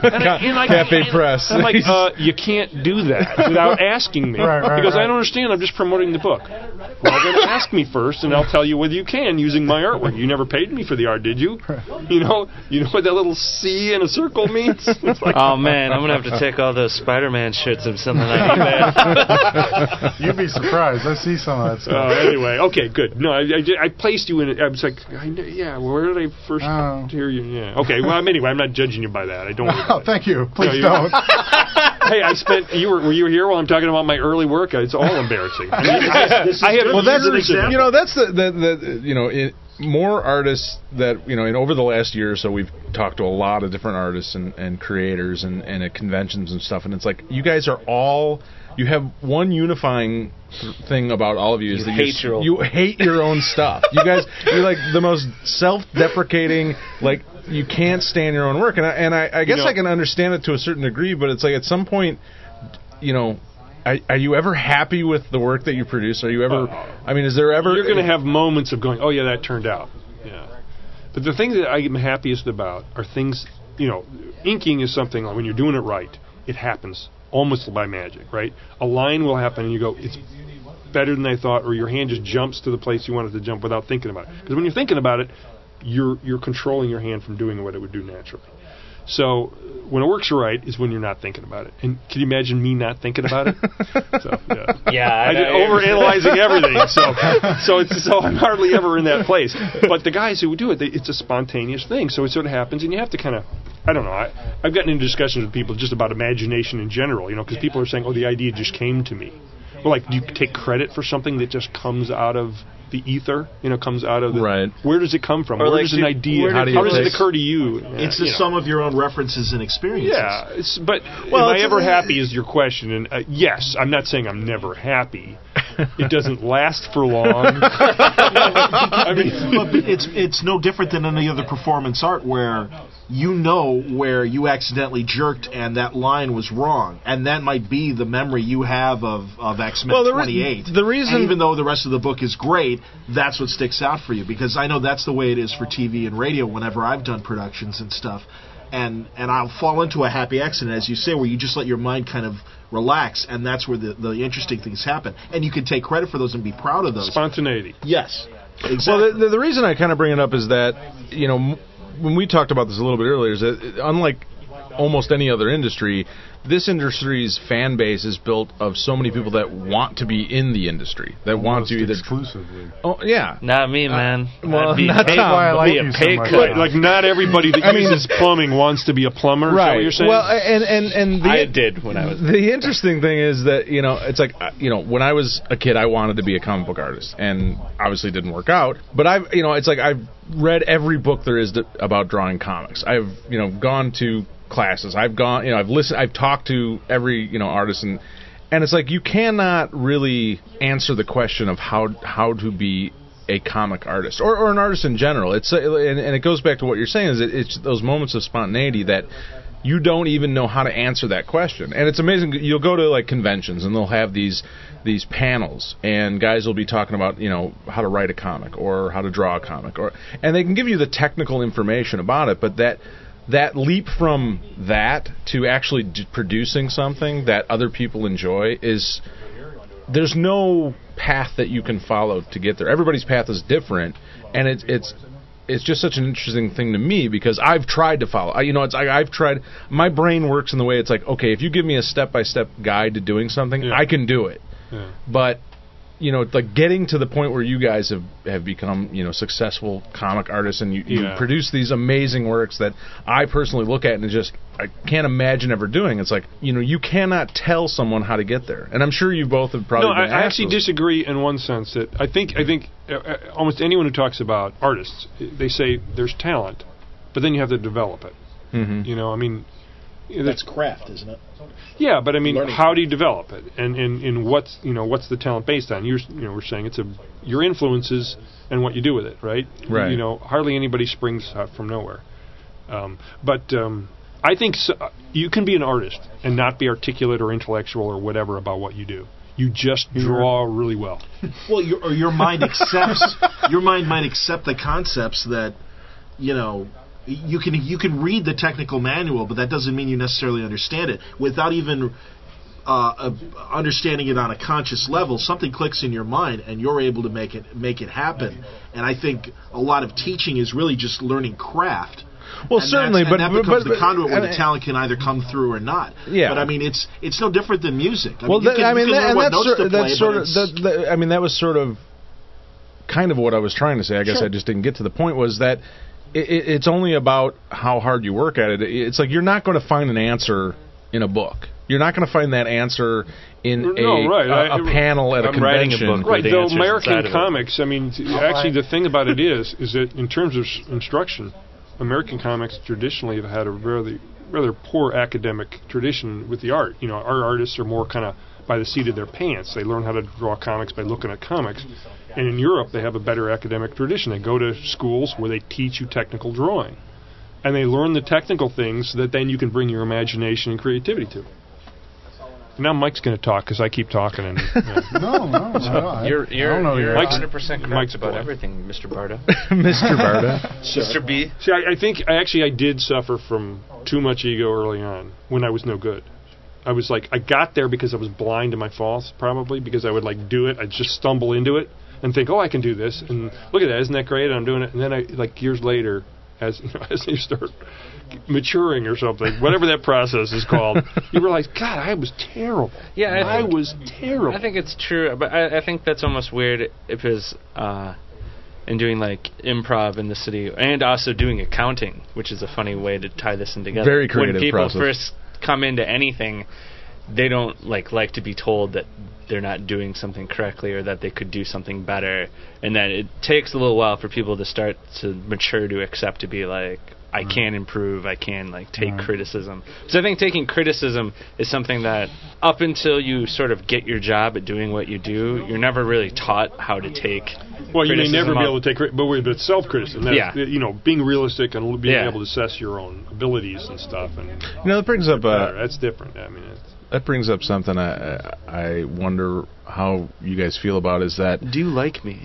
Cafe Press. I'm like, you can't do that without asking me. Right, He goes, right. I don't understand. I'm just promoting the book. Well, then ask me first, and I'll tell you whether you can using my artwork. You never paid me for the art, did you? You know what that little C in a circle means? It's like, Oh man, I'm gonna have to take all those Spider-Man shirts and something like that. You'd be surprised. I see some of that stuff. Anyway, okay, good. No, I placed you in it. I was like, where did I first hear you? Yeah. Okay. Well, anyway, I'm not judging you by that. I don't. worry about Oh, thank you. Please No, don't. Hey, were you here while I'm talking about my early work? It's all embarrassing. I mean, I have Well, that's years of- you know that's the you know more artists that you know in over the last year or so we've talked to a lot of different artists and creators and at conventions and stuff, and it's like you guys are all you have one unifying thing about all of you is that you hate your own stuff. You guys you're like the most self-deprecating, like you can't stand your own work, and I guess I can understand it to a certain degree, but it's like at some point, you know. Are you ever happy with the work that you produce? Are you ever? I mean, is there ever? You're going to have moments of going, "Oh yeah, that turned out." Yeah, but the thing that I'm happiest about are things. You know, inking is something like when you're doing it right, it happens almost by magic, right? A line will happen, and you go, "It's better than I thought," or your hand just jumps to the place you wanted to jump without thinking about it. Because when you're thinking about it, you're controlling your hand from doing what it would do naturally. So when it works right is when you're not thinking about it. And can you imagine me not thinking about it? So, I did overanalyzing everything. So I'm hardly ever in that place. But the guys who do it, it's a spontaneous thing. So it sort of happens, and you have to kind of, I don't know. I've gotten into discussions with people just about imagination in general. You know, because people are saying, "Oh, the idea just came to me." Well, like, do you take credit for something that just comes out of the ether? You know, comes out of the... Right. Where does it come from? Or Where like does an idea... how do How you does it take- occur to you? It's the sum of your own references and experiences. Yeah, but am I ever happy is your question. And yes, I'm not saying I'm never happy. It doesn't last for long. I mean, But it's no different than any other performance art where you know where you accidentally jerked and that line was wrong, and that might be the memory you have of X-Men 28. The reason, and even though the rest of the book is great, that's what sticks out for you, because I know that's the way it is for TV and radio whenever I've done productions and stuff. And I'll fall into a happy accident, as you say, where you just let your mind kind of relax, and that's where the interesting things happen. And you can take credit for those and be proud of those. spontaneity. Yes, exactly. well, the reason I kind of bring it up is that you know when we talked about this a little bit earlier is that unlike almost any other industry, this industry's fan base is built of so many people that want to be in the industry, that want to either exclusively. Oh yeah, Not me, man. well, I'd be not paid, Tom, why I like be a you so pay much. cut. Like not everybody that uses plumbing wants to be a plumber. Is that what you're saying? Well, and I did when I was. the interesting thing is that you know it's like you know when I was a kid I wanted to be a comic book artist and obviously it didn't work out. But it's like I've read every book there is about drawing comics. I've gone to classes. I've gone, I've listened, I've talked to every, artist, and it's like you cannot really answer the question of how to be a comic artist or an artist in general. It's and it goes back to what you're saying is it's those moments of spontaneity that you don't even know how to answer that question. And it's amazing. You'll go to like conventions and they'll have these panels, and guys will be talking about, you know, how to write a comic or how to draw a comic, and they can give you the technical information about it, but that leap from that to actually producing something that other people enjoy there's no path that you can follow to get there. Everybody's path is different, and it's just such an interesting thing to me because I've tried to follow. I've tried. My brain works in the way it's like, okay, if you give me a step-by-step guide to doing something, I can do it. Yeah. But you know, like getting to the point where you guys have become, you know, successful comic artists, and you produce these amazing works that I personally look at and I can't imagine ever doing. It's like, you know, you cannot tell someone how to get there, and I'm sure you both have probably. No, I actually disagree in one sense that I think almost anyone who talks about artists, they say there's talent, but then you have to develop it. Mm-hmm. You know, I mean, that's craft, isn't it? Yeah, but I mean, how do you develop it, and what's the talent based on? We're saying it's your influences and what you do with it, right? Right. You know, hardly anybody springs out from nowhere. But I think you can be an artist and not be articulate or intellectual or whatever about what you do. You just draw really well. Well, your mind accepts. Your mind might accept the concepts that, you know. You can read the technical manual, but that doesn't mean you necessarily understand it. Without even understanding it on a conscious level, something clicks in your mind, and you're able to make it happen. And I think a lot of teaching is really just learning craft. Well, certainly, but that becomes the conduit where the talent can either come through or not. Yeah. But I mean, it's no different than music. That was sort of kind of what I was trying to say. I guess I just didn't get to the point. Was that it's only about how hard you work at it. It's like you're not going to find an answer in a book. You're not going to find that answer in a panel at a convention. A book right, though American comics, I mean, actually the thing about it is that in terms of instruction, American comics traditionally have had a rather poor academic tradition with the art. You know, our artists are more kind of by the seat of their pants. They learn how to draw comics by looking at comics. And in Europe, they have a better academic tradition. They go to schools where they teach you technical drawing. And they learn the technical things that then you can bring your imagination and creativity to. Now Mike's going to talk because I keep talking. And, No. You're 100% correct about everything, Mr. Barta. Mr. Barta. Mr. B. See, I think I did suffer from too much ego early on when I was no good. I was like, I got there because I was blind to my faults, probably, because I would like do it. I'd just stumble into it and think, I can do this. And look at that, isn't that great? And I'm doing it. And then years later, as you start maturing or something, whatever that process is called, you realize, God, I was terrible. Yeah, I was terrible. I think it's true, but I think that's almost weird because in doing like improv in the city and also doing accounting, which is a funny way to tie this in together. Very creative when people process. first come into anything, they don't like to be told that they're not doing something correctly or that they could do something better, and that it takes a little while for people to start to mature to accept to be like, I can improve, I can take criticism. So I think taking criticism is something that up until you sort of get your job at doing what you do, you're never really taught how to take Well, you may never be able to take but it's self-criticism. Yeah. Being realistic and being able to assess your own abilities and stuff. And that brings up... that's different. I mean, that brings up something I wonder how you guys feel about is that... Do you like me?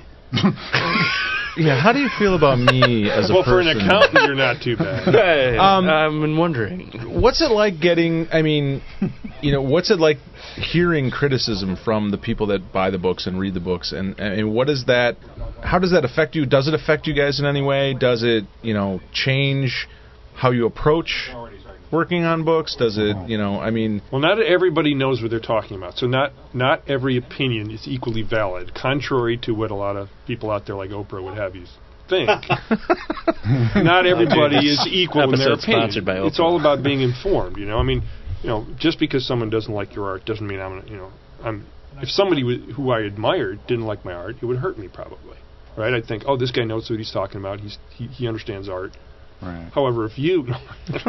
Yeah, how do you feel about me as a person? Well, for an accountant, you're not too bad. I've been wondering. What's it like what's it like hearing criticism from the people that buy the books and read the books? And what is that, how does that affect you? Does it affect you guys in any way? Does it, change how you approach working on books? Does it, Well, not everybody knows what they're talking about, so not every opinion is equally valid, contrary to what a lot of people out there like Oprah would have you think. Not everybody is equal in their opinion. Sponsored by Oprah. It's all about being informed, just because someone doesn't like your art doesn't mean if somebody who I admired didn't like my art, it would hurt me probably, right? I'd think, this guy knows what he's talking about, he understands art. Right. However, if you... you guys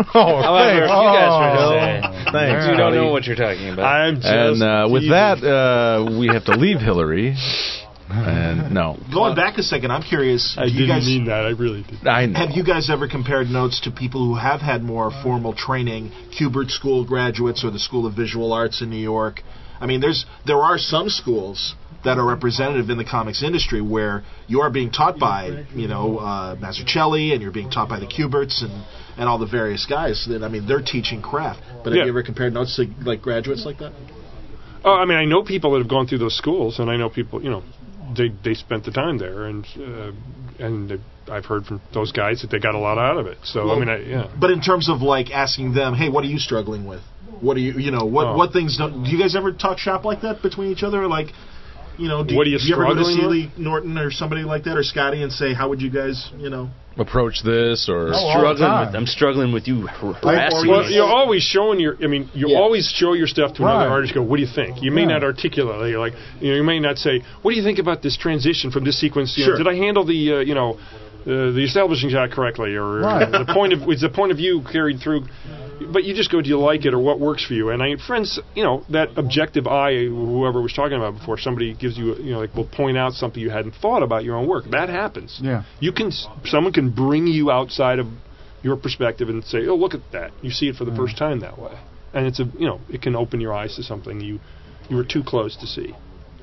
were saying, thanks. You don't know what you're talking about. I'm just and with that, we have to leave Hillary. And no. Going back a second, I'm curious. I didn't mean that. I really did. Have you guys ever compared notes to people who have had more formal training, Kubert School graduates or the School of Visual Arts in New York? I mean, there are some schools that are representative in the comics industry where you are being taught by, Mazzucchelli, and you're being taught by the Kuberts and all the various guys. That, I mean, they're teaching craft. But have you ever compared notes to like graduates like that? Oh, I mean, I know people that have gone through those schools, and I know people, they spent the time there, and I've heard from those guys that they got a lot out of it. So, well, But in terms of like asking them, hey, what are you struggling with? What do what things do you guys ever talk shop like that between each other? Like, do you ever go to Seeley Norton or somebody like that, or Scotty, and say, how would you guys, approach this, or I'm struggling with you harassing Well, you're always showing always show your stuff to another artist. Go, what do you think? You may not articulate, like, you may not say, what do you think about this transition from this sequence? Did I handle the establishing shot correctly, or is the point of view carried through? But you just go, do you like it, or what works for you? And friends, that objective eye, whoever was talking about before, somebody gives you, will point out something you hadn't thought about your own work. That happens. Yeah. Someone can bring you outside of your perspective and say, oh, look at that. You see it for the first time that way. And it's it can open your eyes to something you were too close to see.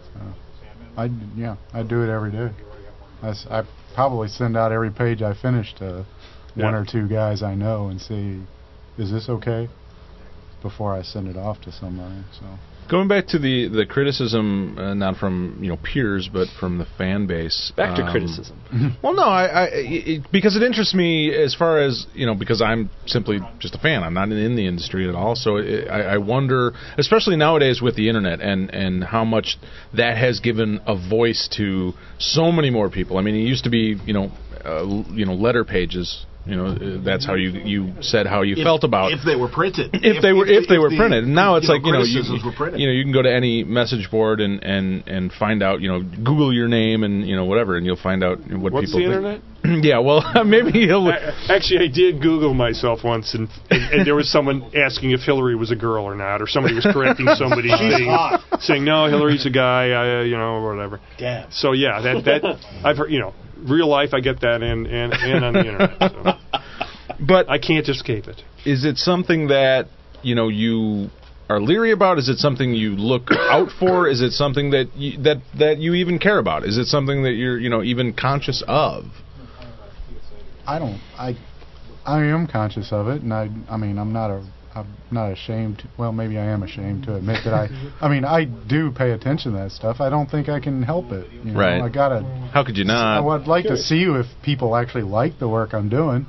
I do it every day. I probably send out every page I finish to one or two guys I know and see, is this okay? Before I send it off to somebody. So going back to the criticism, not from peers, but from the fan base. Back to criticism. Well, no, because it interests me as far as because I'm simply just a fan. I'm not in the industry at all. So I wonder, especially nowadays with the internet and how much that has given a voice to so many more people. I mean, it used to be letter pages. That's how you said how you felt about if they were printed. If they were printed. Now it's like criticisms were printed. You can go to any message board and find out. Google your name and whatever, and you'll find out what What's people the think. internet? Yeah, well, maybe he'll. Actually, I did Google myself once, and there was someone asking if Hillary was a girl or not, or somebody was correcting somebody saying no, Hillary's a guy, or whatever. Damn. So yeah, that I've heard. Real life, I get that, and on the internet. So. But I can't escape it. Is it something that you are leery about? Is it something you look out for? Is it something that you even care about? Is it something that you're even conscious of? I am conscious of it, and I'm not ashamed. Well, maybe I am ashamed to admit that I do pay attention to that stuff. I don't think I can help it. Right. I gotta. How could you not? I would like to see if people actually like the work I'm doing.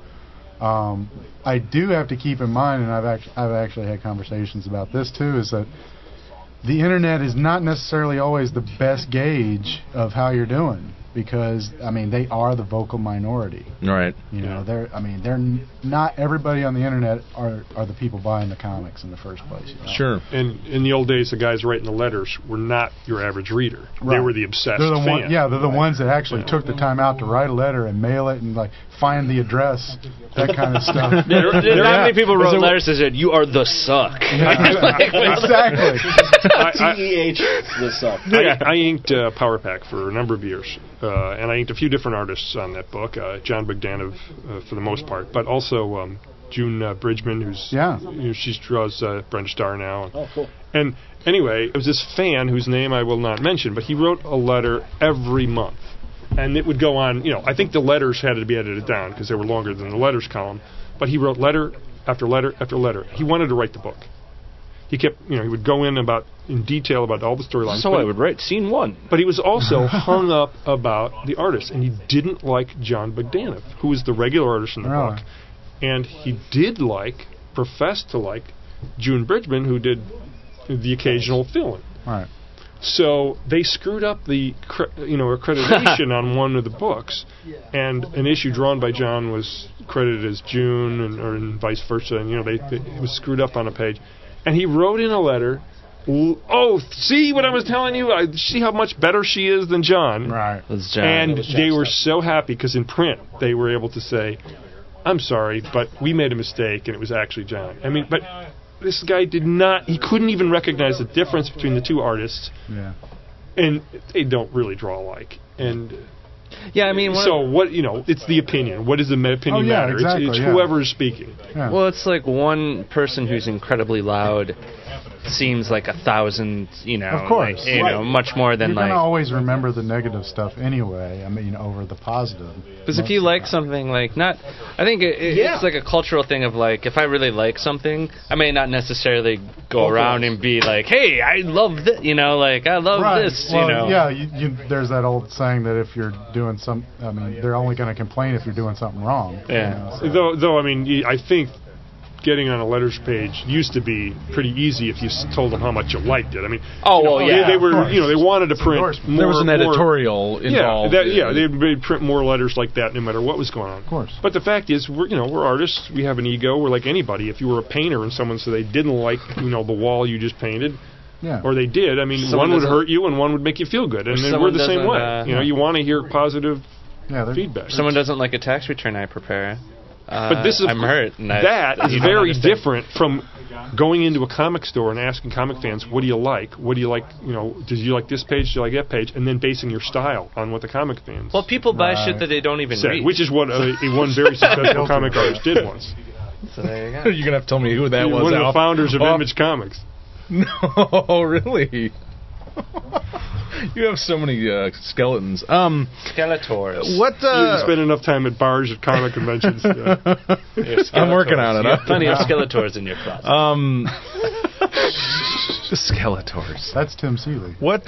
I do have to keep in mind, and I've actually had conversations about this too, is that the internet is not necessarily always the best gauge of how you're doing. Because they are the vocal minority. Right. They're not everybody on the internet are the people buying the comics in the first place. Sure. And in the old days, the guys writing the letters were not your average reader. Right. They were the obsessed fan. They're the ones that actually took the time out to write a letter and mail it and find the address, that kind of stuff. There not many people wrote letters that said, "You are the suck." Exactly. TEH, the suck. I inked Power Pack for a number of years. And I inked a few different artists on that book. John Bogdanov, for the most part, but also June Bridgman, she draws Brenda Starr now. Oh, cool. And anyway, it was this fan whose name I will not mention, but he wrote a letter every month, and it would go on. I think the letters had to be edited down because they were longer than the letters column. But he wrote letter after letter after letter. He wanted to write the book. He kept, he would go in detail about all the storylines. So I would write scene 1. But he was also hung up about the artist, and he didn't like John Bogdanov, who was the regular artist in the book. And he professed to like June Bridgman, who did the occasional fill-in. Right. So they screwed up the accreditation on one of the books, and an issue drawn by John was credited as June, and vice versa. And it was screwed up on a page. And he wrote in a letter, "Oh, see what I was telling you? See how much better she is than John." Right. And they were so happy because in print they were able to say, "I'm sorry, but we made a mistake, and it was actually John." But this guy he couldn't even recognize the difference between the two artists. Yeah. and they don't really draw alike. And yeah, I mean, so what? It's the opinion. What does the opinion matter? Exactly, it's whoever is speaking. Yeah. Well, it's like one person who's incredibly loud seems like 1,000, Of course. much more than You're going to always remember the negative stuff anyway, over the positive. Because if you like something, I think it's like a cultural thing of, if I really like something, I may not necessarily go around and be like, hey, I love this, I love this, Well, yeah, there's that old saying that if you're doing they're only going to complain if you're doing something wrong. Yeah. Though, I think getting on a letters page used to be pretty easy if you told them how much you liked it. I mean, they were, they wanted to print more. There was an editorial involved. They'd print more letters like that no matter what was going on. Of course. But the fact is, we're artists. We have an ego. We're like anybody. If you were a painter and someone said they didn't like, the wall you just painted, or they did, one would hurt you and one would make you feel good. And then we're the same way. You want to hear positive feedback. If someone doesn't like a tax return I prepare. But this is I'm hurt. That is very different from going into a comic store and asking comic fans, what do you like? What do you like? Did you like this page? Do you like that page? And then basing your style on what the comic fans. Well, people buy shit that they don't even read, which is what one very successful comic artist did once. So there you go. You're gonna have to tell me who that was. One of the founders of Image Comics. No, really. You have so many skeletons. Skeletors. What? You spend enough time at bars at comic conventions. I'm working on it. Plenty of Skeletors in your closet. Skeletors. That's Tim Seeley. What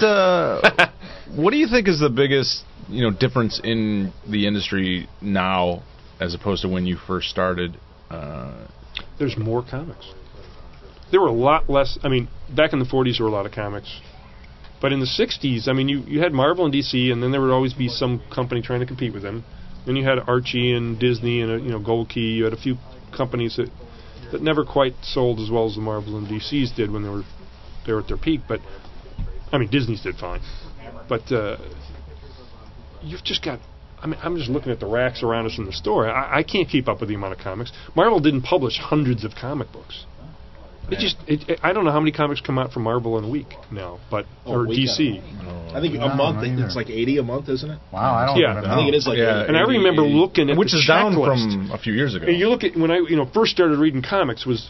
do you think is the biggest difference in the industry now as opposed to when you first started? There's more comics. There were a lot less. I mean, back in the 40s, there were a lot of comics. But in the 60s, I mean, you had Marvel and DC, and then there would always be some company trying to compete with them. Then you had Archie and Disney and Gold Key. You had a few companies that never quite sold as well as the Marvel and DCs did when they were at their peak. But I mean, Disney's did fine. But you've just got. I mean, I'm just looking at the racks around us in the store. I can't keep up with the amount of comics. Marvel didn't publish hundreds of comic books. I don't know how many comics come out from Marvel in a week now, or DC. I think a month. It's like 80 a month, isn't it? Wow, I don't even know. I think it is like 80. And I remember looking at which the is down checklist. from a few years ago. And you look at when I first started reading comics was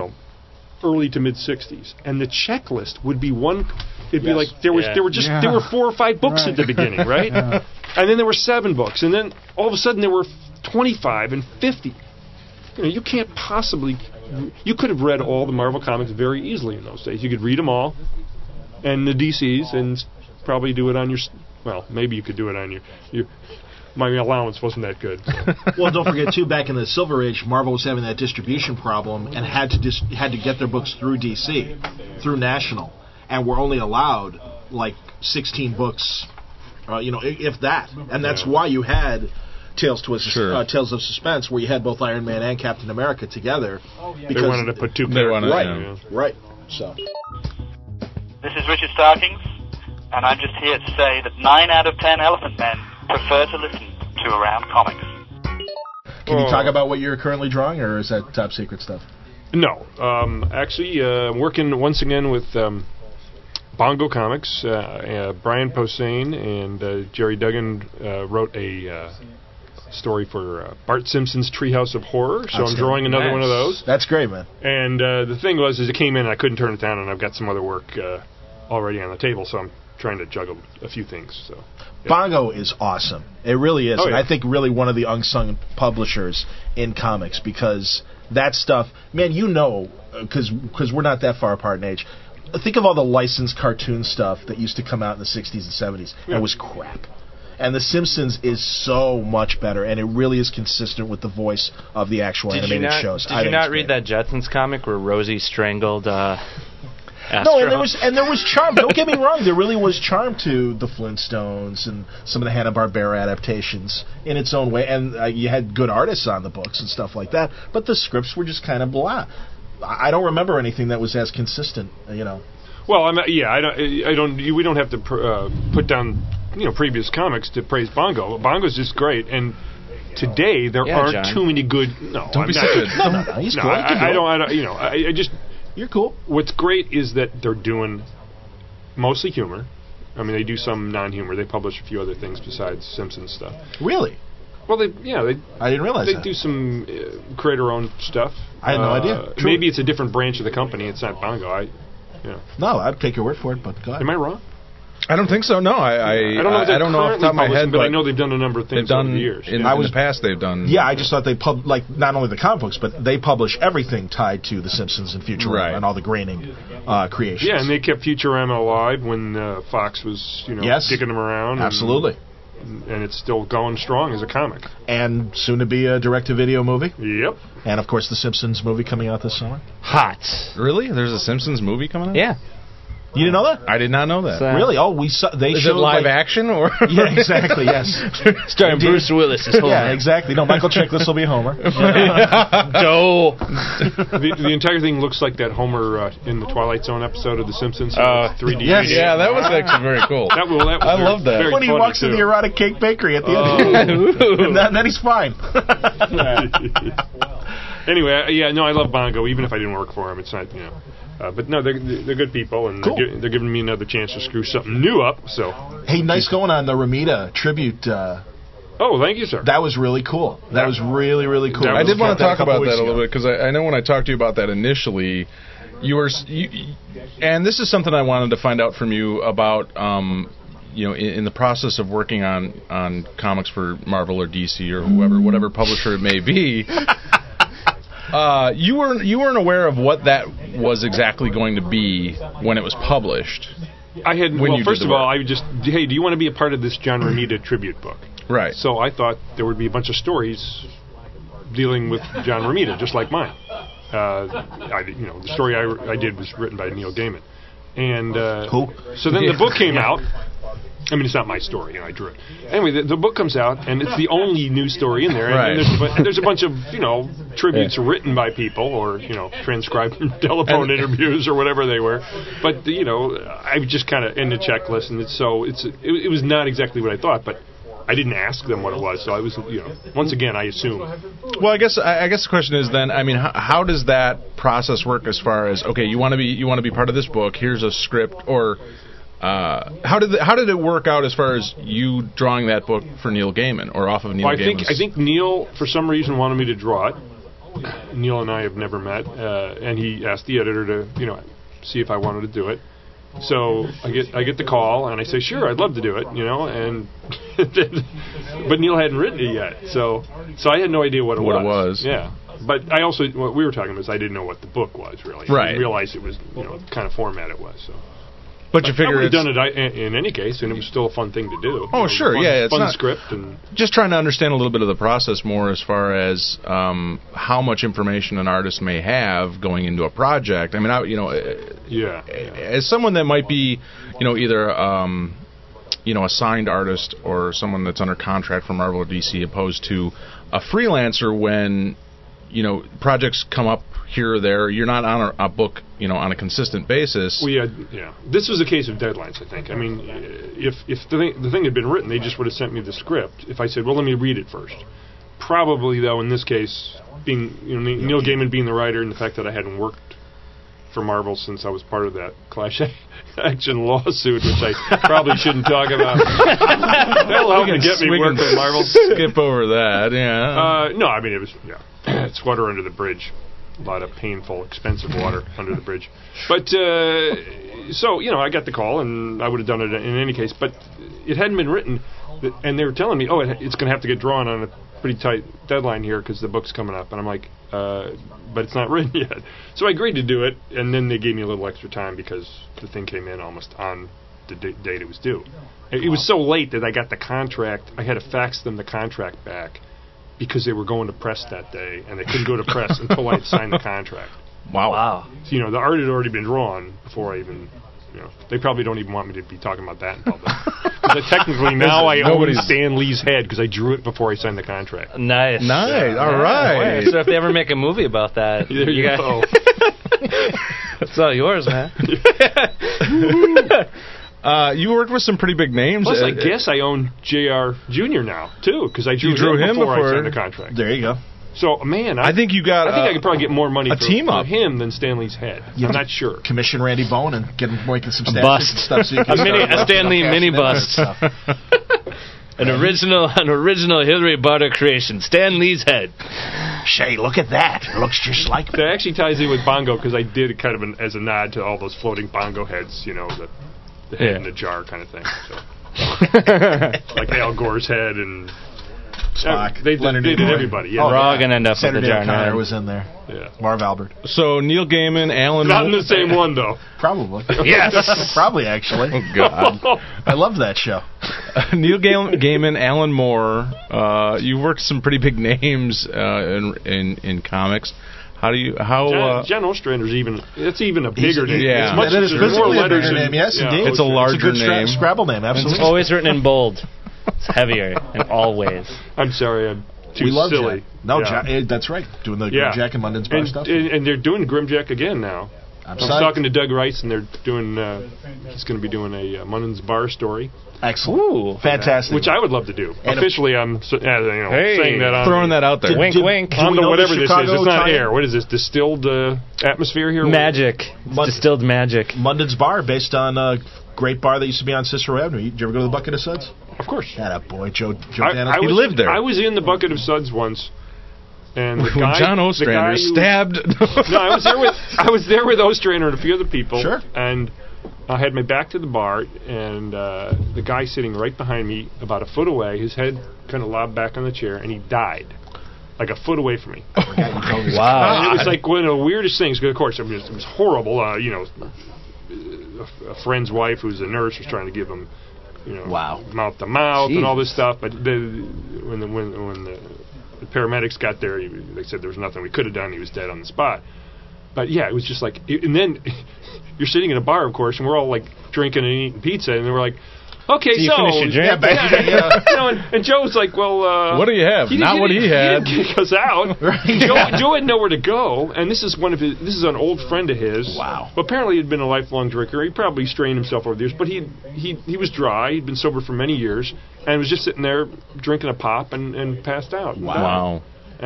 early to mid 60s, and the checklist would be one. It'd be like there were 4 or 5 books at the beginning, right? Yeah. And then there were 7 books, and then all of a sudden there were 25 and 50. You can't possibly. You could have read all the Marvel comics very easily in those days. You could read them all, and the DCs, and probably do it on your. Well, maybe you could do it on your. My allowance wasn't that good. So. Well, don't forget too. Back in the Silver Age, Marvel was having that distribution problem and had to get their books through DC, through National, and were only allowed like 16 books, if that. And that's why you had Tales of Suspense, where you had both Iron Man and Captain America together. Because they wanted to put 2 characters. Right. So. This is Richard Starkings, and I'm just here to say that 9 out of 10 Elephant Men prefer to listen to Around Comics. Can you talk about what you're currently drawing, or is that top secret stuff? No. Actually, I'm working once again with Bongo Comics. Brian Posehn and Jerry Duggan wrote a story for Bart Simpson's Treehouse of Horror, so I'm drawing another one of those. That's great, man. And the thing was, it came in and I couldn't turn it down, and I've got some other work already on the table, so I'm trying to juggle a few things. So Bongo is awesome. It really is. Oh, and yeah. I think really one of the unsung publishers in comics, because that stuff, man, because we're not that far apart in age. Think of all the licensed cartoon stuff that used to come out in the 60s and 70s. Yeah. It was crap. And The Simpsons is so much better, and it really is consistent with the voice of the actual animated shows. Did you not read that Jetsons comic where Rosie strangled Astro? No, and there was charm. Don't get me wrong. There really was charm to the Flintstones and some of the Hanna-Barbera adaptations in its own way. And you had good artists on the books and stuff like that. But the scripts were just kind of blah. I don't remember anything that was as consistent, Well, I don't. We don't have to put down previous comics to praise Bongo. Bongo's just great, and today there aren't too many good. No, don't be stupid. No, he's cool. I don't. I just. You're cool. What's great is that they're doing mostly humor. I mean, they do some non-humor. They publish a few other things besides Simpsons stuff. Really? Well, I didn't realize they that. do some creator-owned stuff. I had no idea. True. Maybe it's a different branch of the company. It's not Bongo. No, I'd take your word for it, but go ahead. Am I wrong? I don't think so. No, I don't know. I don't know off the top of my head, but I know they've done a number of things over the years. In the past, they've done. Yeah, I just thought they not only the comic books, but they publish everything tied to The Simpsons and Futurama and all the Groening creations. Yeah, and they kept Futurama alive when Fox was, kicking them around. Absolutely. And it's still going strong as a comic. And soon to be a direct-to-video movie. Yep. And of course, the Simpsons movie coming out this summer. Hot. Really? There's a Simpsons movie coming out? Yeah. You didn't know that? I did not know that. Really? Oh, they Is showed it live action or? Yeah, exactly. Yes. Starring Bruce Willis as Homer. Yeah, exactly. No, Michael Chiklis will be Homer. Go. The entire thing looks like that Homer in the Twilight Zone episode of The Simpsons. 3D. Yes. Yeah, that was actually very cool. I love that. Very when he walks in the erotic cake bakery at the end, and then he's fine. Anyway, I love Bongo, even if I didn't work for him. It's not, but no, they're good people, and cool. they're giving me another chance to screw something new up. So, hey, nice going on the Ramita tribute. Oh, thank you, sir. That was really cool. That was really, really cool. I did want to talk about that a little bit because I know when I talked to you about that initially, and this is something I wanted to find out from you about. In the process of working on comics for Marvel or DC or whatever publisher it may be. You weren't aware of what that was exactly going to be when it was published. First of all, I just, hey, do you want to be a part of this John Romita tribute book? Right. So I thought there would be a bunch of stories dealing with John Romita, just like mine. The story I did was written by Neil Gaiman, and so then the book came out. I mean, it's not my story, I drew it. Anyway, the book comes out, and it's the only news story in there. Right. And there's a bunch of, tributes written by people or, transcribed telephone interviews or whatever they were. But, I just kind of in the checklist, and it was not exactly what I thought, but I didn't ask them what it was. So I was, once again, I assume. Well, I guess the question is then, I mean, how does that process work as far as, okay, you want to be part of this book, here's a script, or... how did it work out as far as you drawing that book for Neil Gaiman or off of Neil Gaiman's? I think Neil, for some reason, wanted me to draw it. Neil and I have never met, and he asked the editor to, see if I wanted to do it. So I get the call, and I say, sure, I'd love to do it, and but Neil hadn't written it yet, so I had no idea what it was. Yeah. But I also, what we were talking about is I didn't know what the book was, really. Right. I didn't realize it was, the kind of format it was, so. But you figure I would have done it in any case, and it was still a fun thing to do. Oh, sure, it's fun not script and just trying to understand a little bit of the process more as far as how much information an artist may have going into a project. I mean, as someone that might be, either a signed artist or someone that's under contract for Marvel or DC, opposed to a freelancer when projects come up here or there. You're not on a book, on a consistent basis. This was a case of deadlines, I think. I mean, if the thing had been written, they just would have sent me the script. If I said, well, let me read it first. Probably, though, in this case, being Neil Gaiman being the writer and the fact that I hadn't worked for Marvel since I was part of that class action lawsuit, which I probably shouldn't talk about. That'll help to get me work with Marvel. Skip over that, yeah. No, I mean, it was, it's water under the bridge. A lot of painful, expensive water under the bridge. But, so, I got the call, and I would have done it in any case. But it hadn't been written, and they were telling me, it's going to have to get drawn on a pretty tight deadline here because the book's coming up. And I'm like, but it's not written yet. So I agreed to do it, and then they gave me a little extra time because the thing came in almost on the date it was due. It was so late that I got the contract. I had to fax them the contract back because they were going to press that day, and they couldn't go to press until I had signed the contract. Wow. So, the art had already been drawn before I even, they probably don't even want me to be talking about that in public. Because technically now I own Stan Lee's head because I drew it before I signed the contract. Nice. All right. So if they ever make a movie about that, there you go. It's all yours, man. You worked with some pretty big names. Plus, I guess I own J.R. Jr. now, too, because I drew him before I signed the contract. There you go. So, man, I think you got. I think I could probably get more money a team for up. him than Stanley's head. I'm not sure. Commission Randy Bone and get him making some A statues bust. and stuff. So you can A Stanley mini bust. An original Hillary Barter creation. Stan Lee's head. Shay, look at that. It looks just like That actually ties in with Bongo because I did it kind of as a nod to all those floating Bongo heads, the head in the jar kind of thing. So. Like Al Gore's head and Spock. They did everybody. Yeah. We're all going to end up Senator with the jar O'Connor now. was in there. Yeah. Marv Albert. So Neil Gaiman, Alan. Not in the same one though. Probably. Yes. Probably, actually. Oh God. I loved that show. Neil Gaiman, Alan Moore. You worked some pretty big names in comics. John Ostrander's it's even a bigger name. Yeah. It's much That is there's more physically a letters bigger in- name, yes, yeah. indeed. It's a larger It's a good name. Scrabble name, absolutely. It's always written in bold. It's heavier in all ways. I'm sorry, I'm too We love silly. Jack. No, Yeah. that's right. Doing the Yeah. Jack and London's Bar And, stuff. and they're doing Grimjack again now. I was psyched. talking to Doug Rice, and they're doing. He's going to be doing a Munnins Bar story, Excellent. Ooh. Fantastic. which I would love to do. And Officially, I'm saying that on Throwing that out there. Wink, wink. do on we the know whatever the this is. Chicago It's not tie-in? air. What is this? Distilled atmosphere here? Magic. Distilled magic. London's Bar, based on a great bar that used to be on Cicero Avenue. Did you ever go to the Bucket of Suds? Of course. That boy, Joe I Dano. He lived there. I was in the Bucket of Suds once, and the guy, John the guy Ostrander who- stabbed. No, I was there with Ostrander and a few other people. Sure. And I had my back to the bar, and the guy sitting right behind me, about a foot away, his head kind of lobbed back on the chair, and he died, like a foot away from me. Wow. And it was like one of the weirdest things. Of course, it was horrible. A friend's wife, who's a nurse, was trying to give him, Wow. mouth to mouth and all Jesus. this stuff. But when the paramedics got there, they said there was nothing we could have done. He was dead on the spot. But yeah, it was just like, and then you're sitting in a bar, of course, and we're all like drinking and eating pizza, and we're like, okay, So you so finish your drink? and Joe's like, well, What do you have? Not what he had. He didn't kick us out. Joe had nowhere to go, and this is an old friend of his. Wow. But apparently he'd been a lifelong drinker. He probably strained himself over the years, but he was dry. He'd been sober for many years, and was just sitting there drinking a pop and passed out. Wow.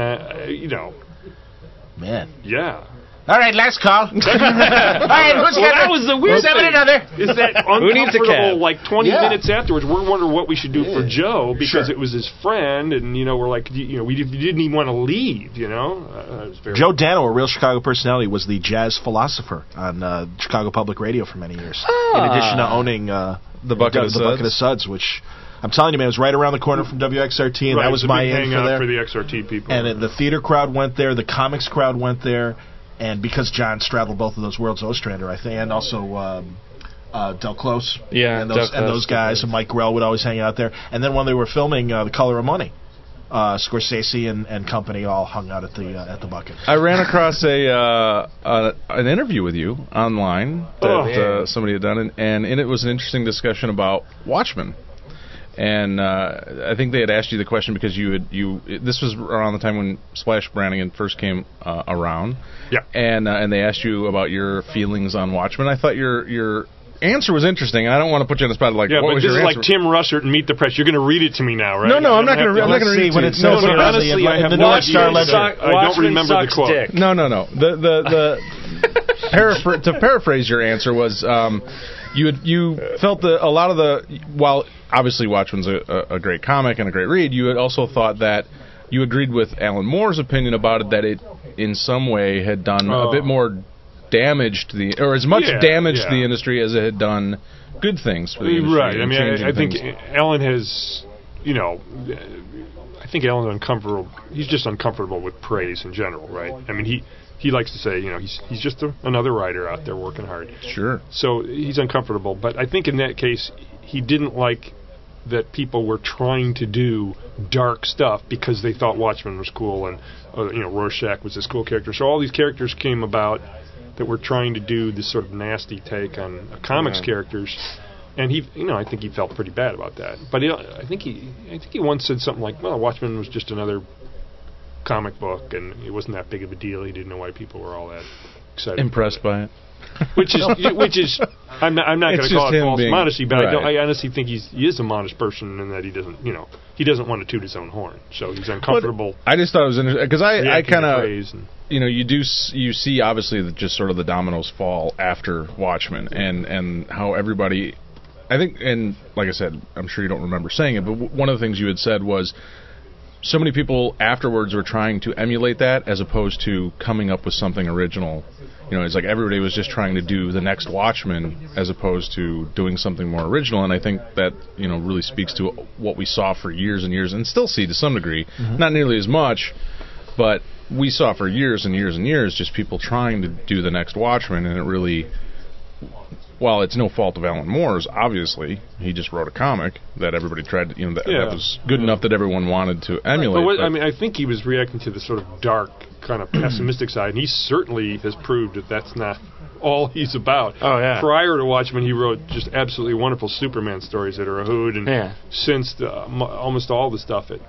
Man. Yeah. All right, last call. All right, who's Well, that was the weird thing. another. Is that Who needs a uncomfortable? cab? Like 20 Yeah. minutes afterwards, we're wondering what we should do for Joe because Sure. it was his friend, and we're like, we didn't even want to leave. It was very Joe Dano, a real Chicago personality, was the jazz philosopher on Chicago Public Radio for many years. In addition to owning The Bucket of the Bucket of Suds. Suds, which I'm telling you, man, it was right around the corner from WXRT, and right, that was it's a my big in for hangout there. for the XRT people. And the theater crowd went there, the comics crowd went there, and because John straddled both of those worlds, Ostrander, I think, and also Del Close, Yeah, and Del those Close, guys, and Mike Grell would always hang out there. And then when they were filming The Color of Money, Scorsese and company all hung out at the Bucket. I ran across an interview with you online that somebody had done, and in it was an interesting discussion about Watchmen. And I think they had asked you the question because this was around the time when Splash Brannigan first came around. Yeah. And they asked you about your feelings on Watchmen. I thought your answer was interesting. I don't want to put you on the spot. Like, yeah, what but was this your is answer? like Tim Russert and Meet the Press. You're going to read it to me now, right? No, I'm not going to. I'm not Let's going to see read when it it to you. says No, honestly, I have the no North Star idea. Ledger. I don't remember the quote. Dick. No. The to paraphrase your answer was you felt that a lot of the, while obviously Watchmen's a great comic and a great read, you had also thought that you agreed with Alan Moore's opinion about it, that it in some way had done a bit more damage to the, or as much damage to the industry as it had done good things for the industry. Right. I mean, changing I think things. Alan has, I think Alan's uncomfortable. He's just uncomfortable with praise in general, right? I mean, he likes to say, he's just another writer out there working hard. Sure. So he's uncomfortable. But I think in that case, he didn't like that people were trying to do dark stuff because they thought Watchmen was cool, and Rorschach was this cool character. So all these characters came about that were trying to do this sort of nasty take on comics characters, and he, I think he felt pretty bad about that. But I think he once said something like, "Well, Watchmen was just another comic book, and it wasn't that big of a deal. He didn't know why people were all that excited." Impressed by it. which is I'm not going to call it false modesty, but right. I honestly think he is a modest person, and that he doesn't want to toot his own horn, so he's uncomfortable. I just thought it was interesting because I kind of you see obviously just sort of the dominoes fall after Watchmen and how everybody, I think, and like I said, I'm sure you don't remember saying it, but one of the things you had said was so many people afterwards were trying to emulate that as opposed to coming up with something original. It's like everybody was just trying to do the next Watchmen as opposed to doing something more original, and I think that really speaks to what we saw for years and years, and still see to some degree, not nearly as much, but we saw for years and years and years just people trying to do the next Watchmen, and it really, while it's no fault of Alan Moore's, obviously, he just wrote a comic that everybody tried to, that was good enough that everyone wanted to emulate. I think he was reacting to the sort of dark, kind of pessimistic side, and he certainly has proved that that's not all he's about. Oh, yeah. Prior to Watchmen, he wrote just absolutely wonderful Superman stories that are a hoot, and since almost all the stuff at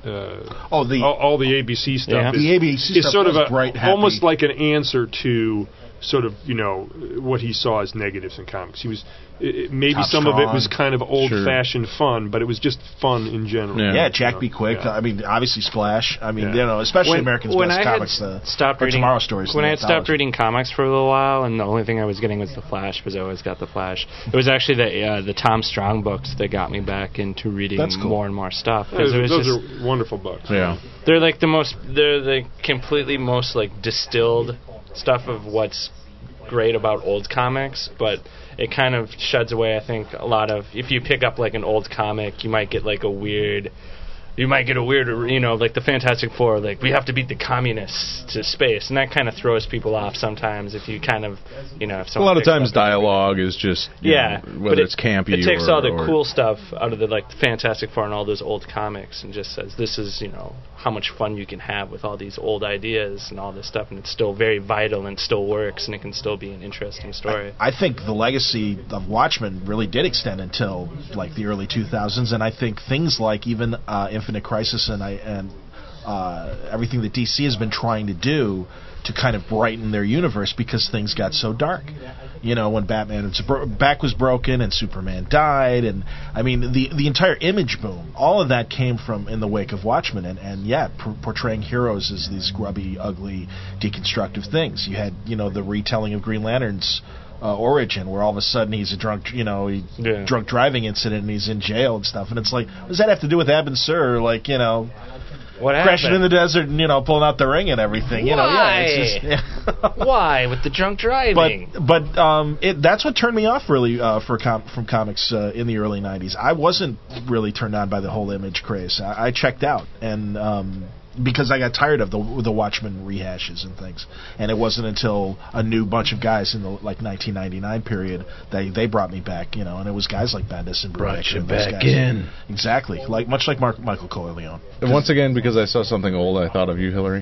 all the ABC stuff the ABC is stuff sort of happy. almost like an answer to sort of what he saw as negatives in comics. He was maybe Top some Strong. of it was kind of old-fashioned fun, but it was just fun in general. Yeah, Jack B. Quick. I mean, obviously Splash. I mean, especially American's Best Comics. Tomorrow Stories. When I had stopped reading comics for a little while, and the only thing I was getting was the Flash, because I always got the Flash. It was actually the Tom Strong books that got me back into reading more and more stuff. Those are wonderful books. Yeah, they're like they're the completely most like distilled stuff of what's great about old comics, but it kind of sheds away, I think, a lot of, if you pick up like an old comic, you might get like a weird, like the Fantastic Four, like, we have to beat the communists to space, and that kind of throws people off sometimes if you kind of, if a lot of times dialogue is just, whether it's campy it takes all the cool stuff out of the Fantastic Four and all those old comics and just says, this is, how much fun you can have with all these old ideas and all this stuff, and it's still very vital and still works, and it can still be an interesting story. I think the legacy of Watchmen really did extend until like the early 2000s, and I think things like even Infinite Crisis and everything that DC has been trying to do to kind of brighten their universe because things got so dark. When Batman's back was broken and Superman died, and I mean the entire image boom, all of that came from in the wake of Watchmen, and portraying heroes as these grubby, ugly, deconstructive things. You had the retelling of Green Lantern's origin, where all of a sudden he's a drunk driving incident and he's in jail and stuff, and it's like, what does that have to do with Abin Sur? What crashing in the desert and pulling out the ring and everything. Why? It's just, Why with the drunk driving? But that's what turned me off really from comics in the early '90s. I wasn't really turned on by the whole image craze. I checked out and. Because I got tired of the Watchmen rehashes and things, and it wasn't until a new bunch of guys in the 1999 period they brought me back, and it was guys like Bendis and brought you back in. Exactly, much like Michael Corleone. And once again, because I saw something old, I thought of you, Hillary.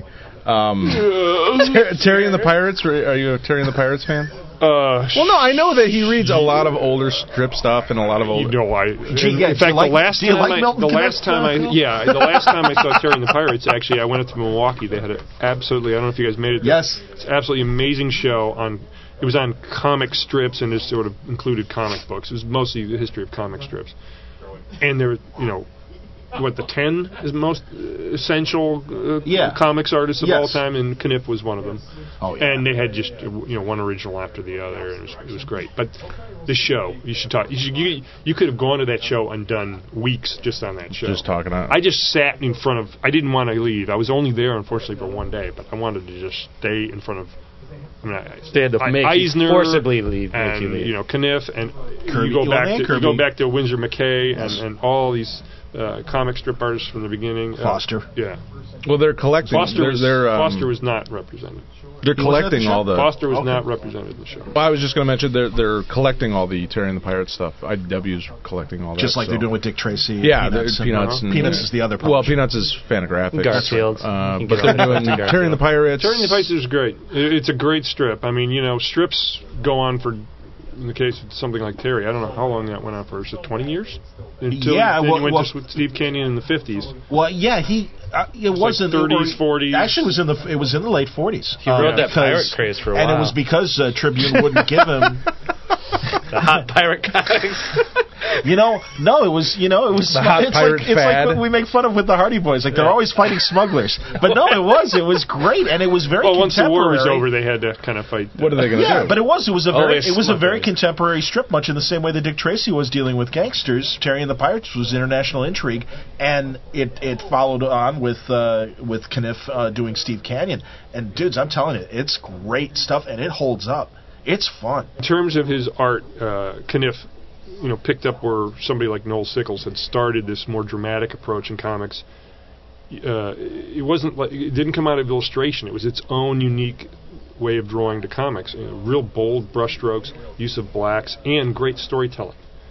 Terry and the Pirates. Are you a Terry and the Pirates fan? Well, no, I know that he reads a lot of older strip stuff and a lot of older. In fact, the last time I saw Terry and the Pirates, actually, I went up to Milwaukee. They had I don't know if you guys made it. Yes, it's an absolutely amazing show It was on comic strips, and it sort of included comic books. It was mostly the history of comic strips, and there, the 10 is most essential comics artists of all time, and Kniff was one of them. Oh, yeah. And they had just one original after the other, and it was great. But the show, you should talk. You could have gone to that show and done weeks just on that show. Just talking about. I just sat in front of. I didn't want to leave. I was only there, unfortunately, for one day, but I wanted to just stay in front of. They had to make Eisner, forcibly leave, and Kniff, and Kirby, you go back to Winsor McKay and all these. Comic strip artists from the beginning. Foster. Yeah. Well, they're collecting. Foster was not represented. They're collecting all the. Foster was not represented in the show. Well, I was just going to mention they're collecting all the Terry and the Pirates stuff. IDW's collecting all that. Just like they're doing with Dick Tracy. Yeah, Peanuts. Peanuts is the other publisher. Well, Peanuts is Fantagraphics. Garfield. But they're doing Terry and the Pirates. Terry and the Pirates is great. It's a great strip. I mean, strips go on for in the case of something like Terry, I don't know how long that went on for. Is it 20 years? Until Yeah, then well- he went well- just with Steve Canyon in the 50s. Well, yeah, it wasn't 30s, 40s. Actually, it was in the late 40s. He rode that because- pirate craze for a while. and it was because Tribune wouldn't give him. The hot pirate comics. No, it was The hot it's pirate like, it's fad. like what we make fun of with the Hardy Boys, like they're always fighting smugglers. But no, it was great, and it was very Well, once the war contemporary. was over, they had to kind of fight. What are they going to Yeah, do? but it was a very they it was a very smuggled. contemporary strip, much in the same way that Dick Tracy was dealing with gangsters. Terry and the Pirates was international intrigue, and it followed on with Kniff doing Steve Canyon. And dudes, I'm telling you, it's great stuff, and it holds up. It's fun. In terms of his art, Kniff, picked up where somebody like Noel Sickles had started this more dramatic approach in comics. It didn't come out of illustration. It was its own unique way of drawing to comics. Real bold brushstrokes, use of blacks, and great storytelling.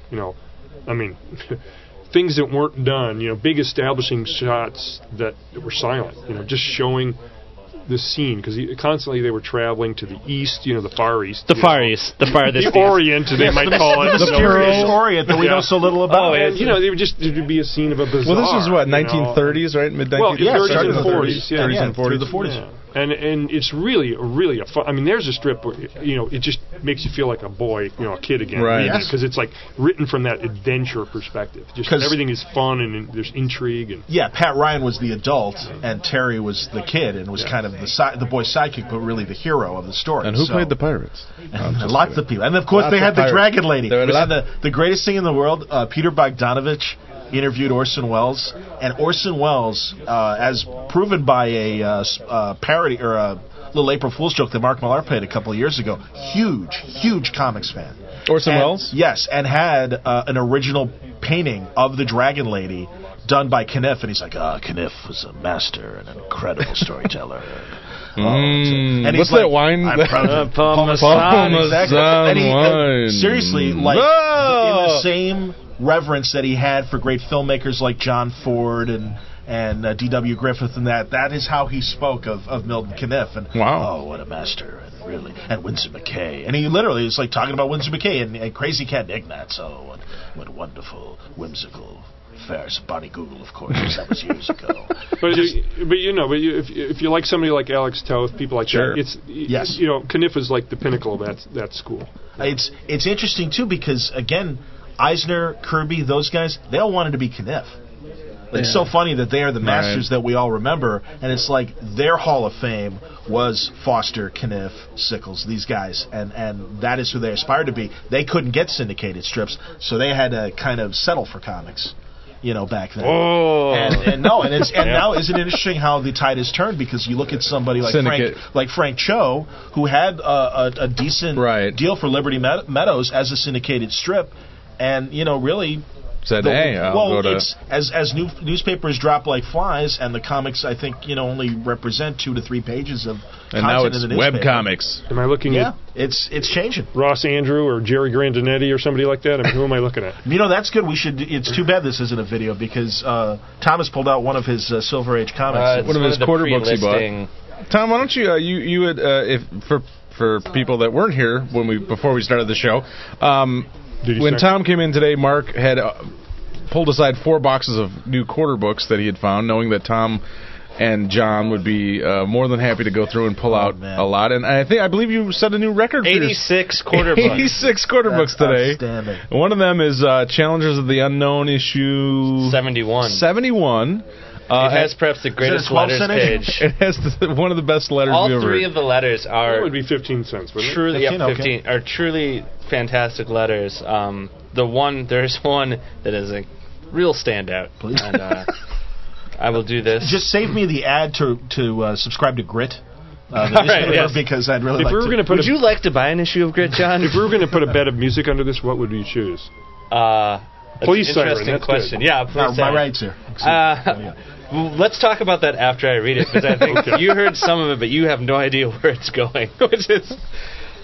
Things that weren't done. Big establishing shots that were silent. Just showing the scene, because constantly they were traveling to the east, the Far East. The farthest The Orient, they might call it. The mysterious Orient that we know so little about. And, there would be a scene of a bazaar. Well, this is what, 1930s, right? Mid 1930s. Well, Yeah, 30s started and in the 40s. 30s. Yeah, 30s and 40s. Through the 40s. Yeah. And it's really a fun. There's a strip where it just makes you feel like a boy, a kid again, Right. Because it's like written from that adventure perspective. Just 'Cause- everything is fun and there's intrigue and. Yeah, Pat Ryan was the adult, and Terry was the kid, and was kind of the boy's sidekick, but really the hero of the story. And who So- played the pirates? Lots of people, and of course Lots they of had the pirates. Dragon Lady. There it is. And the greatest thing in the world. Peter Bogdanovich interviewed Orson Welles, and Orson Welles, as proven by a parody or a little April Fool's joke that Mark Millar played a couple of years ago. Huge comics fan. Orson And- Welles? Yes, and had an original painting of the Dragon Lady done by Kniff, and he's like, Kniff was a master and an incredible storyteller. And he's What's like, that wine? I'm proud of Parmesan. Exactly. And he, wine. seriously, like No! in the same reverence that he had for great filmmakers like John Ford and D.W. Griffith, and that is how he spoke of Milton Kniff. And Wow. oh, what a master! And Winsor McKay. And he literally is like talking about Winsor McKay and Crazy Cat Ignatz. Oh, what wonderful, whimsical. Affairs. Bonnie Google, of course. That was years ago. If you like somebody like Alex Toth, people like Sure. that, Yes. Kniff is like the pinnacle of that school. It's interesting too because again, Eisner, Kirby, those guys, they all wanted to be Kniff. It's so funny that they are the masters that we all remember, and it's like their Hall of Fame was Foster, Kniff, Sickles, these guys, and that is who they aspired to be. They couldn't get syndicated strips, so they had to kind of settle for comics, back then. Oh. And now isn't it interesting how the tide has turned, because you look at somebody like Syndicate. Frank Cho, who had a decent deal for Liberty Meadows as a syndicated strip, and really. Said, hey, I'll go to... It's, as newspapers drop like flies, and the comics, I think, only represent 2 to 3 pages of And content now in it's the web newspaper. comics. Am I looking at it's changing. Ross Andrew or Jerry Grandinetti or somebody like that? Who am I looking at? That's good. It's too bad this isn't a video, because Thomas pulled out one of his Silver Age comics. One of his quarter books he bought. Tom, why don't you had if for people that weren't here before we started the show. When Tom came in today, Mark had pulled aside 4 boxes of new quarter books that he had found, knowing that Tom and John would be more than happy to go through and pull out a lot. And I believe you set a new record for 86 quarter books. 86 quarter books today. Outstanding. One of them is Challengers of the Unknown, issue 71. 71. It has perhaps the greatest letters page. It has one of the best letters All we've ever 3 of the letters are That would be 15 cents, wouldn't it? truly 15, are truly fantastic letters. There's one that is a real standout. Please. And I will do this. Just save me the ad to subscribe to Grit. yes. Because I'd really If like we were going to put Would you like to buy an issue of Grit, John? if we were going to put a bed of music under this, what would you choose? Police that's an siren, interesting that's question. good. Yeah, police my siren. rights here. Well, let's talk about that after I read it, because I think you heard some of it, but you have no idea where it's going. Which is,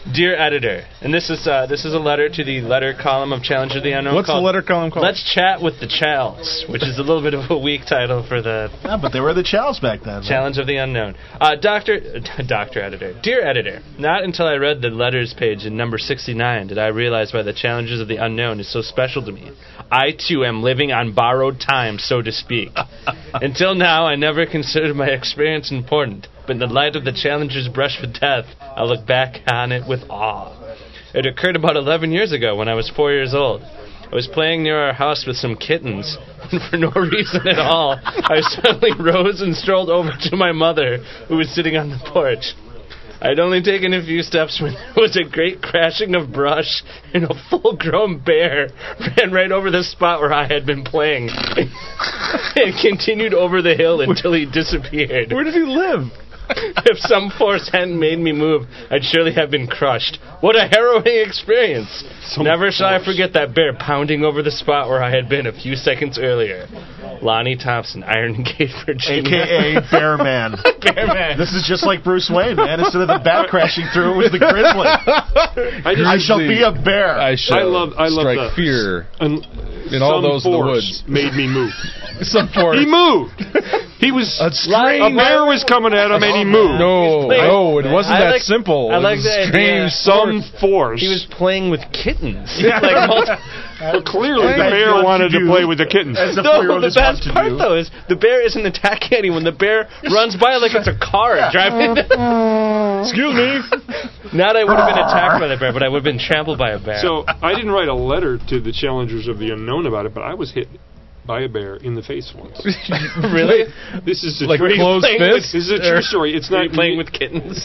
Dear Editor, and this is a letter to the letter column of Challenge of the Unknown. What's the letter column called? Let's Chat with the Chals, which is a little bit of a weak title for the... Yeah, but they were the Chals back then. Challenge of the Unknown. Dr. Editor. Dear Editor, not until I read the letters page in number 69 did I realize why the Challenges of the Unknown is so special to me. I, too, am living on borrowed time, so to speak. Until now, I never considered my experience important, but in the light of the Challenger's brush with death, I look back on it with awe. It occurred about 11 years ago when I was 4 years old. I was playing near our house with some kittens, and for no reason at all, I suddenly rose and strolled over to my mother, who was sitting on the porch. I had only taken a few steps when there was a great crashing of brush, and a full-grown bear ran right over the spot where I had been playing, and continued over the hill until he disappeared. Where did he live? If some force hadn't made me move, I'd surely have been crushed. What a harrowing experience! Never shall I forget that bear pounding over the spot where I had been a few seconds earlier. Lonnie Thompson, Iron Gate, Virginia. A.K.A. Bearman. Bearman. This is just like Bruce Wayne, man. Instead of the bat crashing through, it was the grizzly. I shall be a bear. I shall strike the fear in all those in the woods. Made me move. Some force. He moved. He was a bear was coming at him and he moved. No, it wasn't that simple. I like the idea. Some force. He was playing with kittens. Well, clearly the bear wanted to play with the kittens. No, the best part though is the bear isn't attacking anyone. The bear runs by like it's a car driving. Excuse me. Not I would have been attacked by the bear, but I would have been trampled by a bear. So I didn't write a letter to the Challengers of the Unknown about it, but I was hit by a bear in the face once. Really? This is a like true closed fist? This is a true story. It's not playing with kittens.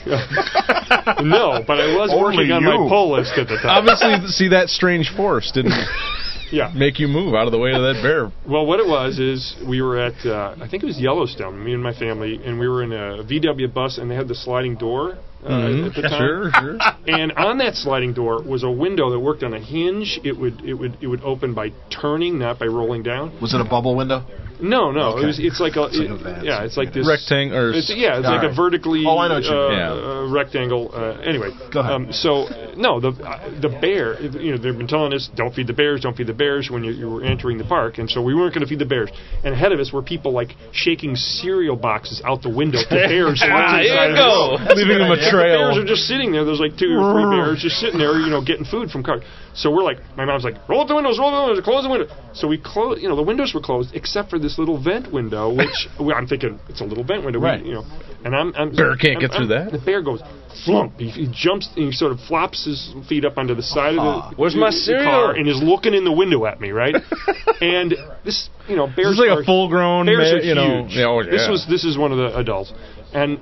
No, but I was working on my pull list at the time. Obviously, see, that strange force didn't make you move out of the way of that bear. Well, what it was is we were at, I think it was Yellowstone, me and my family, and we were in a VW bus, and they had the sliding door at the time. Sure. And on that sliding door was a window that worked on a hinge. It would open by turning, not by rolling down. Was it a bubble window? No. Okay. It's like it's like this rectangle. It's like a vertically rectangle. Anyway, go ahead. So the bear. They've been telling us don't feed the bears when you were entering the park, and so we weren't going to feed the bears. And ahead of us were people like shaking cereal boxes out the window to bears. Here you go, leaving them a trail. The bears are just sitting there. There's like 2 or 3 bears just sitting there, getting food from cars. So we're like, my mom's like, roll up the windows, close the window. So we close, the windows were closed except for this little vent window, which I'm thinking it's a little vent window, right? And bear can't get through that. The bear goes flump. He jumps and he sort of flops his feet up onto the side of where's my cereal? Car and is looking in the window at me, right? And this, bears this is like a full-grown bears are huge. Yeah, This is one of the adults, and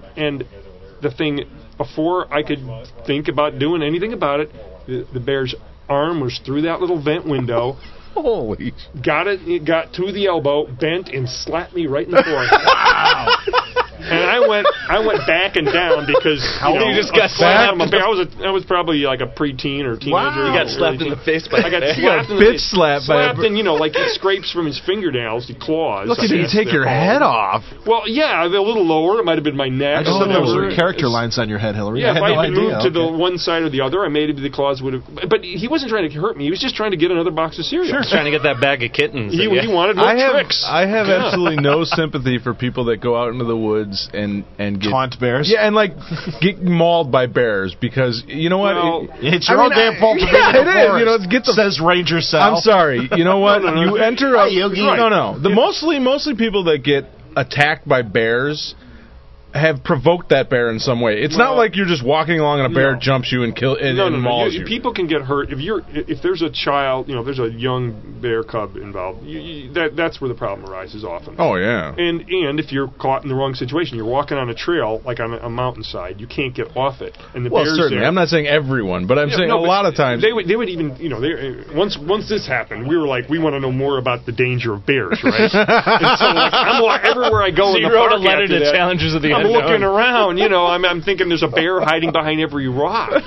the thing before I could think about doing anything about it, the bear's arm was through that little vent window. Holy! It got to the elbow, bent, and slapped me right in the forehead. Wow! And I went back and down because you just got slapped. I was probably like a preteen or teenager. Wow. You got slapped in the face by. I got slapped in the face. Slapped, and like it scrapes from his fingernails, the claws. Look, did you take your head off? Well, yeah, a little lower. It might have been my neck. I just thought there were character lines on your head, Hillary. Yeah, if I had moved to the one side or the other, maybe the claws would have. But he wasn't trying to hurt me. He was just trying to get another box of cereal. Sure, trying to get that bag of kittens. He wanted more tricks. I have absolutely no sympathy for people that go out into the woods and get taunt bears. Yeah, and like get mauled by bears because you know what? Well, it's your own damn fault for being in the forest. Get the says Ranger Sal. I'm sorry. You know what? You enter a no. The mostly people that get attacked by bears have provoked that bear in some way. It's not like you're just walking along and a bear jumps you and mauls you. People can get hurt if there's a child, if there's a young bear cub involved. That's where the problem arises often. Oh yeah. And if you're caught in the wrong situation, you're walking on a trail like on a mountainside, you can't get off it. And the bears certainly. I'm not saying everyone, but I'm saying a lot of times they would even once this happened, we were like, we want to know more about the danger of bears, right? And so I'm everywhere I go. So you wrote a letter to Challengers of the Unknown. I'm looking around, I'm thinking there's a bear hiding behind every rock,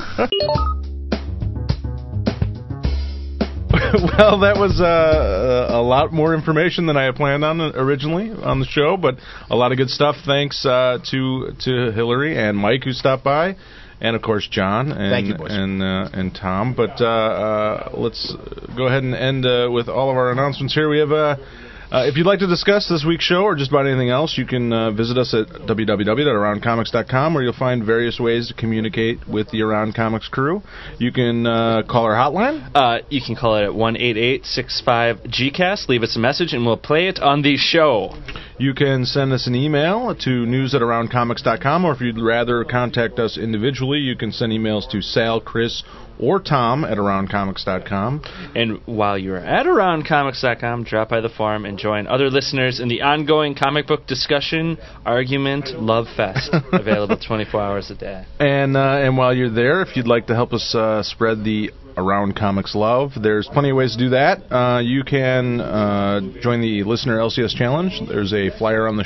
Well, that was a lot more information than I had planned on originally on the show, but a lot of good stuff. Thanks to Hillary and Mike who stopped by. and of course John and Thank you, boys. and Tom. But let's go ahead and end with all of our announcements here. We have. If you'd like to discuss this week's show or just about anything else, you can visit us at www.aroundcomics.com, where you'll find various ways to communicate with the Around Comics crew. You can call our hotline. You can call it at 1-8865-GCAST. Leave us a message, and we'll play it on the show. You can send us an email to news@aroundcomics.com, or if you'd rather contact us individually, you can send emails to Sal, Chris, or Tom at aroundcomics.com. And while you're at aroundcomics.com, drop by the forum and join other listeners in the ongoing comic book discussion, argument, love fest, available 24 hours a day. And while you're there, if you'd like to help us spread the Around Comics love, there's plenty of ways to do that. You can join the Listener LCS Challenge. There's a flyer on the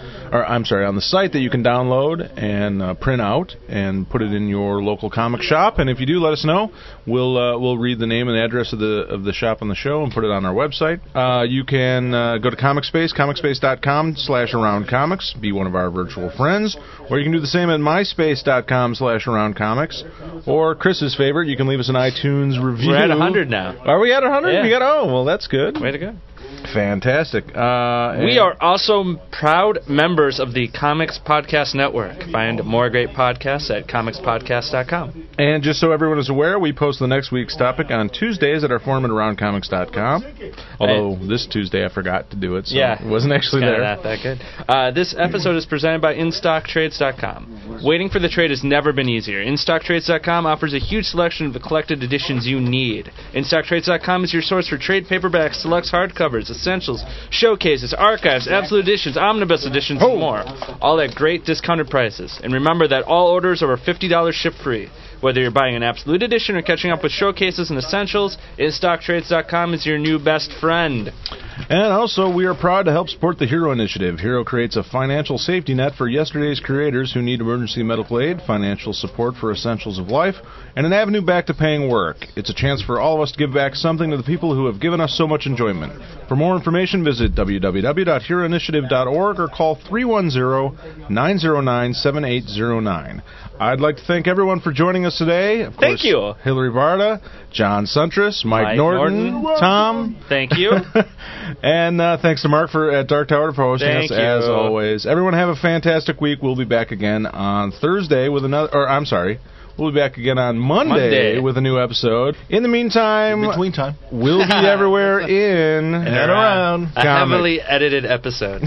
on the site that you can download and print out and put it in your local comic shop. And if you do, let us know. We'll read the name and the address of the shop on the show and put it on our website. You can go to ComicSpace, comicspace.com/aroundcomics, be one of our virtual friends, or you can do the same at myspace.com/aroundcomics, or Chris's favorite, you can leave us an iTunes review. We're at 100 now. Are we at 100? Yeah. Well, that's good. Way to go. Fantastic. We are also proud members of the Comics Podcast Network. Find more great podcasts at comicspodcast.com. And just so everyone is aware, we post the next week's topic on Tuesdays at our forum at aroundcomics.com. Although this Tuesday I forgot to do it, so it wasn't actually there. Not that good. This episode is presented by InStockTrades.com. Waiting for the trade has never been easier. InStockTrades.com offers a huge selection of the collected editions you need. InStockTrades.com is your source for trade paperbacks, deluxe hardcovers, essentials, showcases, archives, absolute editions, omnibus editions, and more. All at great discounted prices. And remember that all orders over $50 ship free. Whether you're buying an absolute edition or catching up with showcases and essentials, InStockTrades.com is your new best friend. And also, we are proud to help support the HERO Initiative. HERO creates a financial safety net for yesterday's creators who need emergency medical aid, financial support for essentials of life, and an avenue back to paying work. It's a chance for all of us to give back something to the people who have given us so much enjoyment. For more information, visit www.heroinitiative.org or call 310-909-7809. I'd like to thank everyone for joining us today. Of Thank course, you. Hillary Varda, John Suntress, Mike Norton, Tom. Thank you. And thanks to Mark at Dark Tower for hosting us, as always. Everyone have a fantastic week. We'll be back again on Thursday with another... We'll be back again on Monday with a new episode. In the meantime... Between time. We'll be everywhere in... and around. A heavily edited episode.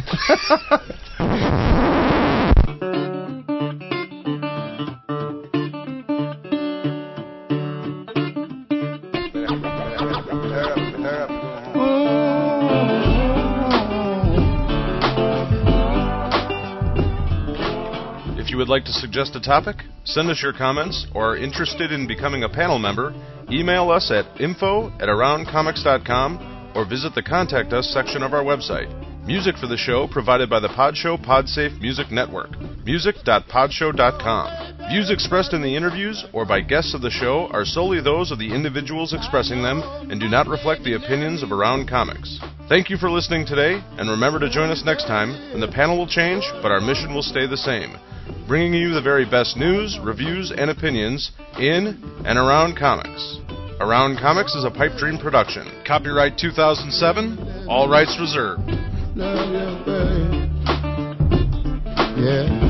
If you would like to suggest a topic, send us your comments, or are interested in becoming a panel member, email us at info@aroundcomics.com or visit the Contact Us section of our website. Music for the show provided by the Podshow Podsafe Music Network. Music.podshow.com. Views expressed in the interviews or by guests of the show are solely those of the individuals expressing them and do not reflect the opinions of Around Comics. Thank you for listening today, and remember to join us next time when the panel will change, but our mission will stay the same. Bringing you the very best news, reviews, and opinions in and around comics. Around Comics is a Pipe Dream production. Copyright 2007, all rights reserved. Love you, babe. Yeah.